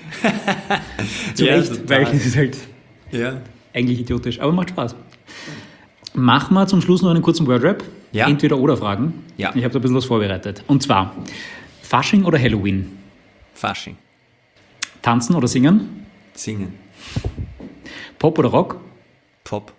zu ja, Recht, total. Weil es ist halt ja. eigentlich idiotisch, aber macht Spaß. Machen wir zum Schluss noch einen kurzen Wordrap. Ja. Entweder-oder-Fragen. Ja. Ich habe da ein bisschen was vorbereitet. Und zwar, Fasching oder Halloween? Fasching. Tanzen oder singen? Singen. Pop oder Rock? Pop.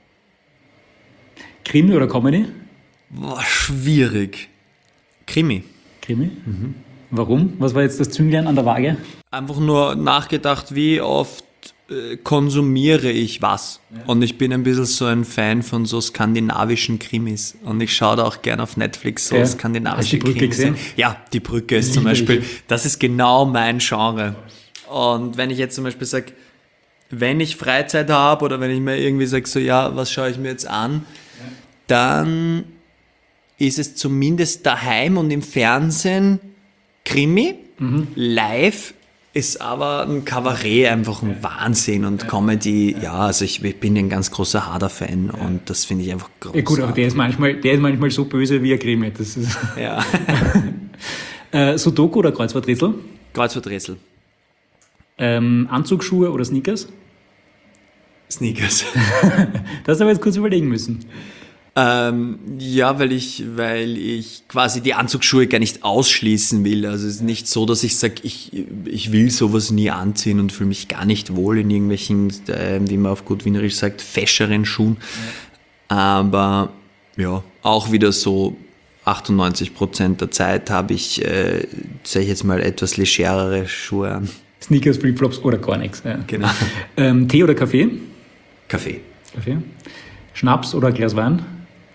Krimi oder Comedy? Boah, schwierig. Krimi. Krimi? Mhm. Warum? Was war jetzt das Zünglein an der Waage? Einfach nur nachgedacht, wie oft äh, konsumiere ich was. Ja. Und ich bin ein bisschen so ein Fan von so skandinavischen Krimis. Und ich schaue da auch gerne auf Netflix so ja. skandinavische Hast du die Brücke Krimis. gesehen? Ja, die Brücke ist zum Beispiel, das ist genau mein Genre. Und wenn ich jetzt zum Beispiel sage, wenn ich Freizeit habe oder wenn ich mir irgendwie sage, so ja, was schaue ich mir jetzt an, ja. dann ist es zumindest daheim und im Fernsehen Krimi. Mhm. Live ist aber ein Kabarett einfach ein Wahnsinn und Comedy, ja, also ich, ich bin ein ganz großer Harder-Fan und das finde ich einfach großartig. Ja gut, aber der ist manchmal, der ist manchmal so böse wie ein Krimi. Das ist ja. äh, Sudoku oder Kreuzworträtsel? Kreuzworträtsel. Ähm, Anzugsschuhe oder Sneakers? Sneakers. Das haben wir jetzt kurz überlegen müssen. Ähm, ja, weil ich, weil ich quasi die Anzugsschuhe gar nicht ausschließen will. Also es ist nicht so, dass ich sage, ich, ich will sowas nie anziehen und fühle mich gar nicht wohl in irgendwelchen, äh, wie man auf gut Wienerisch sagt, fescheren Schuhen. Ja. Aber ja, auch wieder so achtundneunzig Prozent der Zeit habe ich, äh, sage ich jetzt mal, etwas legerere Schuhe an. Sneakers, Flipflops oder gar nichts. Ja. Genau. Ähm, Tee oder Kaffee? Kaffee. Kaffee. Schnaps oder ein Glas Wein?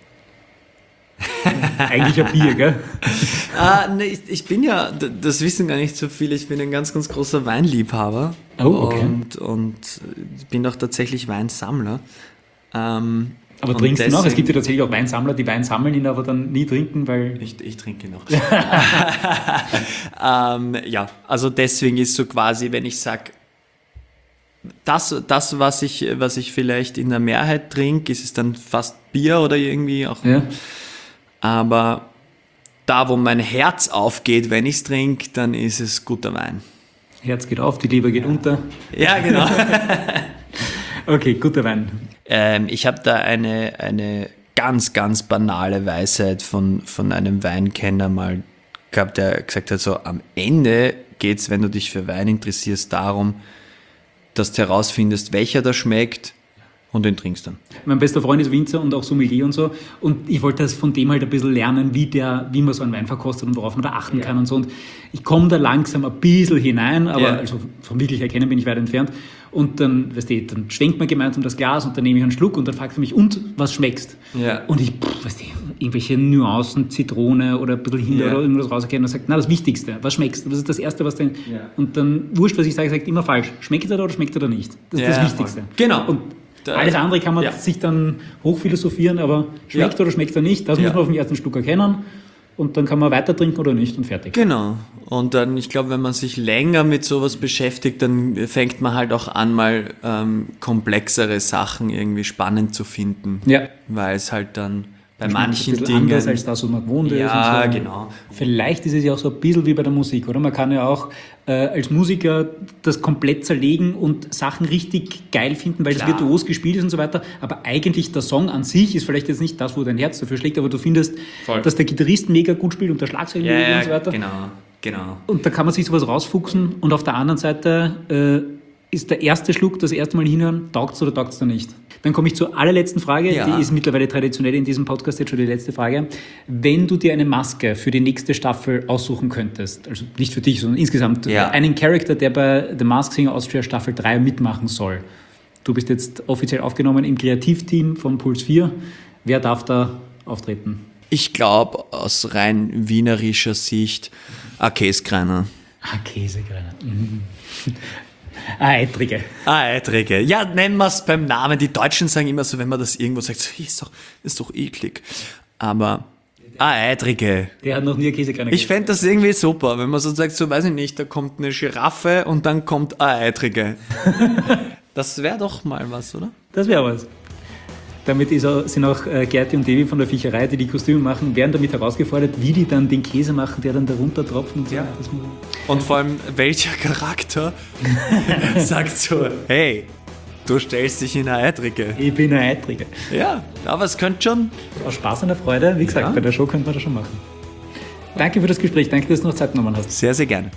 Eigentlich ein Bier, gell? Ah, ne, ich, ich bin ja, das wissen gar nicht so viele, ich bin ein ganz, ganz großer Weinliebhaber. Oh, okay. Und, und bin auch tatsächlich Weinsammler. Ähm, aber trinkst du noch? Es gibt ja tatsächlich auch Weinsammler, die Wein sammeln, ihn aber dann nie trinken, weil... Ich, ich trinke noch. ähm, ja, also deswegen ist so quasi, wenn ich sage, das, das was, ich, was ich vielleicht in der Mehrheit trinke, ist es dann fast Bier oder irgendwie auch... Ja. Aber da, wo mein Herz aufgeht, wenn ich es trinke, dann ist es guter Wein. Herz geht auf, die Leber geht unter. Ja, genau. Okay, guter Wein. Ähm, ich habe da eine, eine ganz, ganz banale Weisheit von, von einem Weinkenner mal gehabt, der gesagt hat, so am Ende geht es, wenn du dich für Wein interessierst, darum, dass du herausfindest, welcher da schmeckt, und den trinkst dann. Mein bester Freund ist Winzer und auch Sommelier und so. Und ich wollte das von dem halt ein bisschen lernen, wie, der, wie man so einen Wein verkostet und worauf man da achten ja. kann und so. Und ich komme da langsam ein bisschen hinein, aber ja. also vom wirklich erkennen bin ich weit entfernt. Und dann, weißt du, dann schwenkt man gemeinsam das Glas und dann nehme ich einen Schluck und dann fragt er mich, und was schmeckst? Ja. Und ich, pff, weißt du, irgendwelche Nuancen, Zitrone oder ein bisschen Himbeer ja. oder irgendwas rauserkennen und sagt, na, das Wichtigste, was schmeckst? Was ist das Erste, was denn? Ja. Und dann, wurscht, was ich sage, sagt immer falsch. Schmeckt er da oder schmeckt er da nicht? Das ist ja, das Wichtigste. Voll. Genau. Und alles andere kann man ja. sich dann hochphilosophieren, aber schmeckt ja. oder schmeckt er nicht, das ja. muss man auf den ersten Schluck erkennen und dann kann man weiter trinken oder nicht und fertig. Genau. Und dann, ich glaube, wenn man sich länger mit sowas beschäftigt, dann fängt man halt auch an, mal ähm, komplexere Sachen irgendwie spannend zu finden. Ja. Weil es halt dann bei das manchen ein Dingen... anders als das, was man gewohnt ist. Ja, und so. genau. Vielleicht ist es ja auch so ein bisschen wie bei der Musik, oder? Man kann ja auch äh, als Musiker das komplett zerlegen und Sachen richtig geil finden, weil es virtuos gespielt ist und so weiter. Aber eigentlich der Song an sich ist vielleicht jetzt nicht das, wo dein Herz dafür schlägt, aber du findest, Voll. dass der Gitarrist mega gut spielt und der Schlagzeuger ja, mega und so weiter. Genau, genau. Und da kann man sich sowas rausfuchsen und auf der anderen Seite äh, ist der erste Schluck, das erste Mal hinhören, taugt es oder taugt es da nicht? Dann komme ich zur allerletzten Frage, ja. die ist mittlerweile traditionell in diesem Podcast jetzt schon die letzte Frage. Wenn du dir eine Maske für die nächste Staffel aussuchen könntest, also nicht für dich, sondern insgesamt ja. einen Charakter, der bei The Masked Singer Austria Staffel drei mitmachen soll. Du bist jetzt offiziell aufgenommen im Kreativteam von Puls vier. Wer darf da auftreten? Ich glaube, aus rein wienerischer Sicht, ein Käsekreiner. Ein Käsekreiner. Mhm. Eine Eitrige. Eine Eitrige. Ja, nennen wir es beim Namen. Die Deutschen sagen immer so, wenn man das irgendwo sagt, so, ist doch, ist doch eklig. Aber eine Eitrige. Der hat noch nie eine Käsekreiner Ich fände das irgendwie super, wenn man so sagt, so weiß ich nicht, da kommt eine Giraffe und dann kommt eine Eitrige. Das wäre doch mal was, oder? Das wäre was. Damit ist auch, sind auch äh, Gerti und Devi von der Fischerei, die die Kostüme machen, werden damit herausgefordert, wie die dann den Käse machen, der dann da runtertropft. Und, so. Ja. Und vor allem, welcher Charakter sagt so, hey, du stellst dich in eine Eitrige. Ich bin eine Eitrige. Ja, aber es könnte schon... Aus Spaß und der Freude, wie gesagt, ja. bei der Show könnte man das schon machen. Danke für das Gespräch, danke, dass du noch Zeit genommen hast. Sehr, sehr gerne.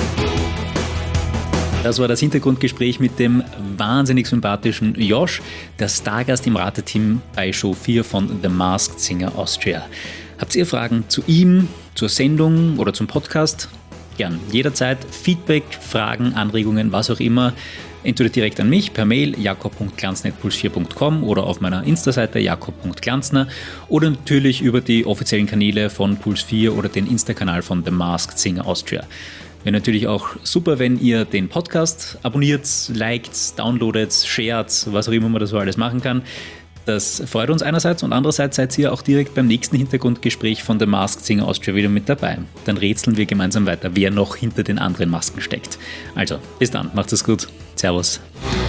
Das war das Hintergrundgespräch mit dem wahnsinnig sympathischen Josh, der Stargast im Rateteam bei Show vier von The Masked Singer Austria. Habt ihr Fragen zu ihm, zur Sendung oder zum Podcast? gern. Jederzeit Feedback, Fragen, Anregungen, was auch immer. Entweder direkt an mich per Mail jakob punkt glanzner at puls vier punkt com oder auf meiner Insta-Seite jakob punkt glanzner oder natürlich über die offiziellen Kanäle von Puls vier oder den Insta-Kanal von The Masked Singer Austria. Wäre natürlich auch super, wenn ihr den Podcast abonniert, liked, downloadet, shared, was auch immer man da so alles machen kann. Das freut uns einerseits und andererseits seid ihr auch direkt beim nächsten Hintergrundgespräch von The Masked Singer Austria wieder mit dabei. Dann rätseln wir gemeinsam weiter, wer noch hinter den anderen Masken steckt. Also, bis dann, macht es gut. Servus.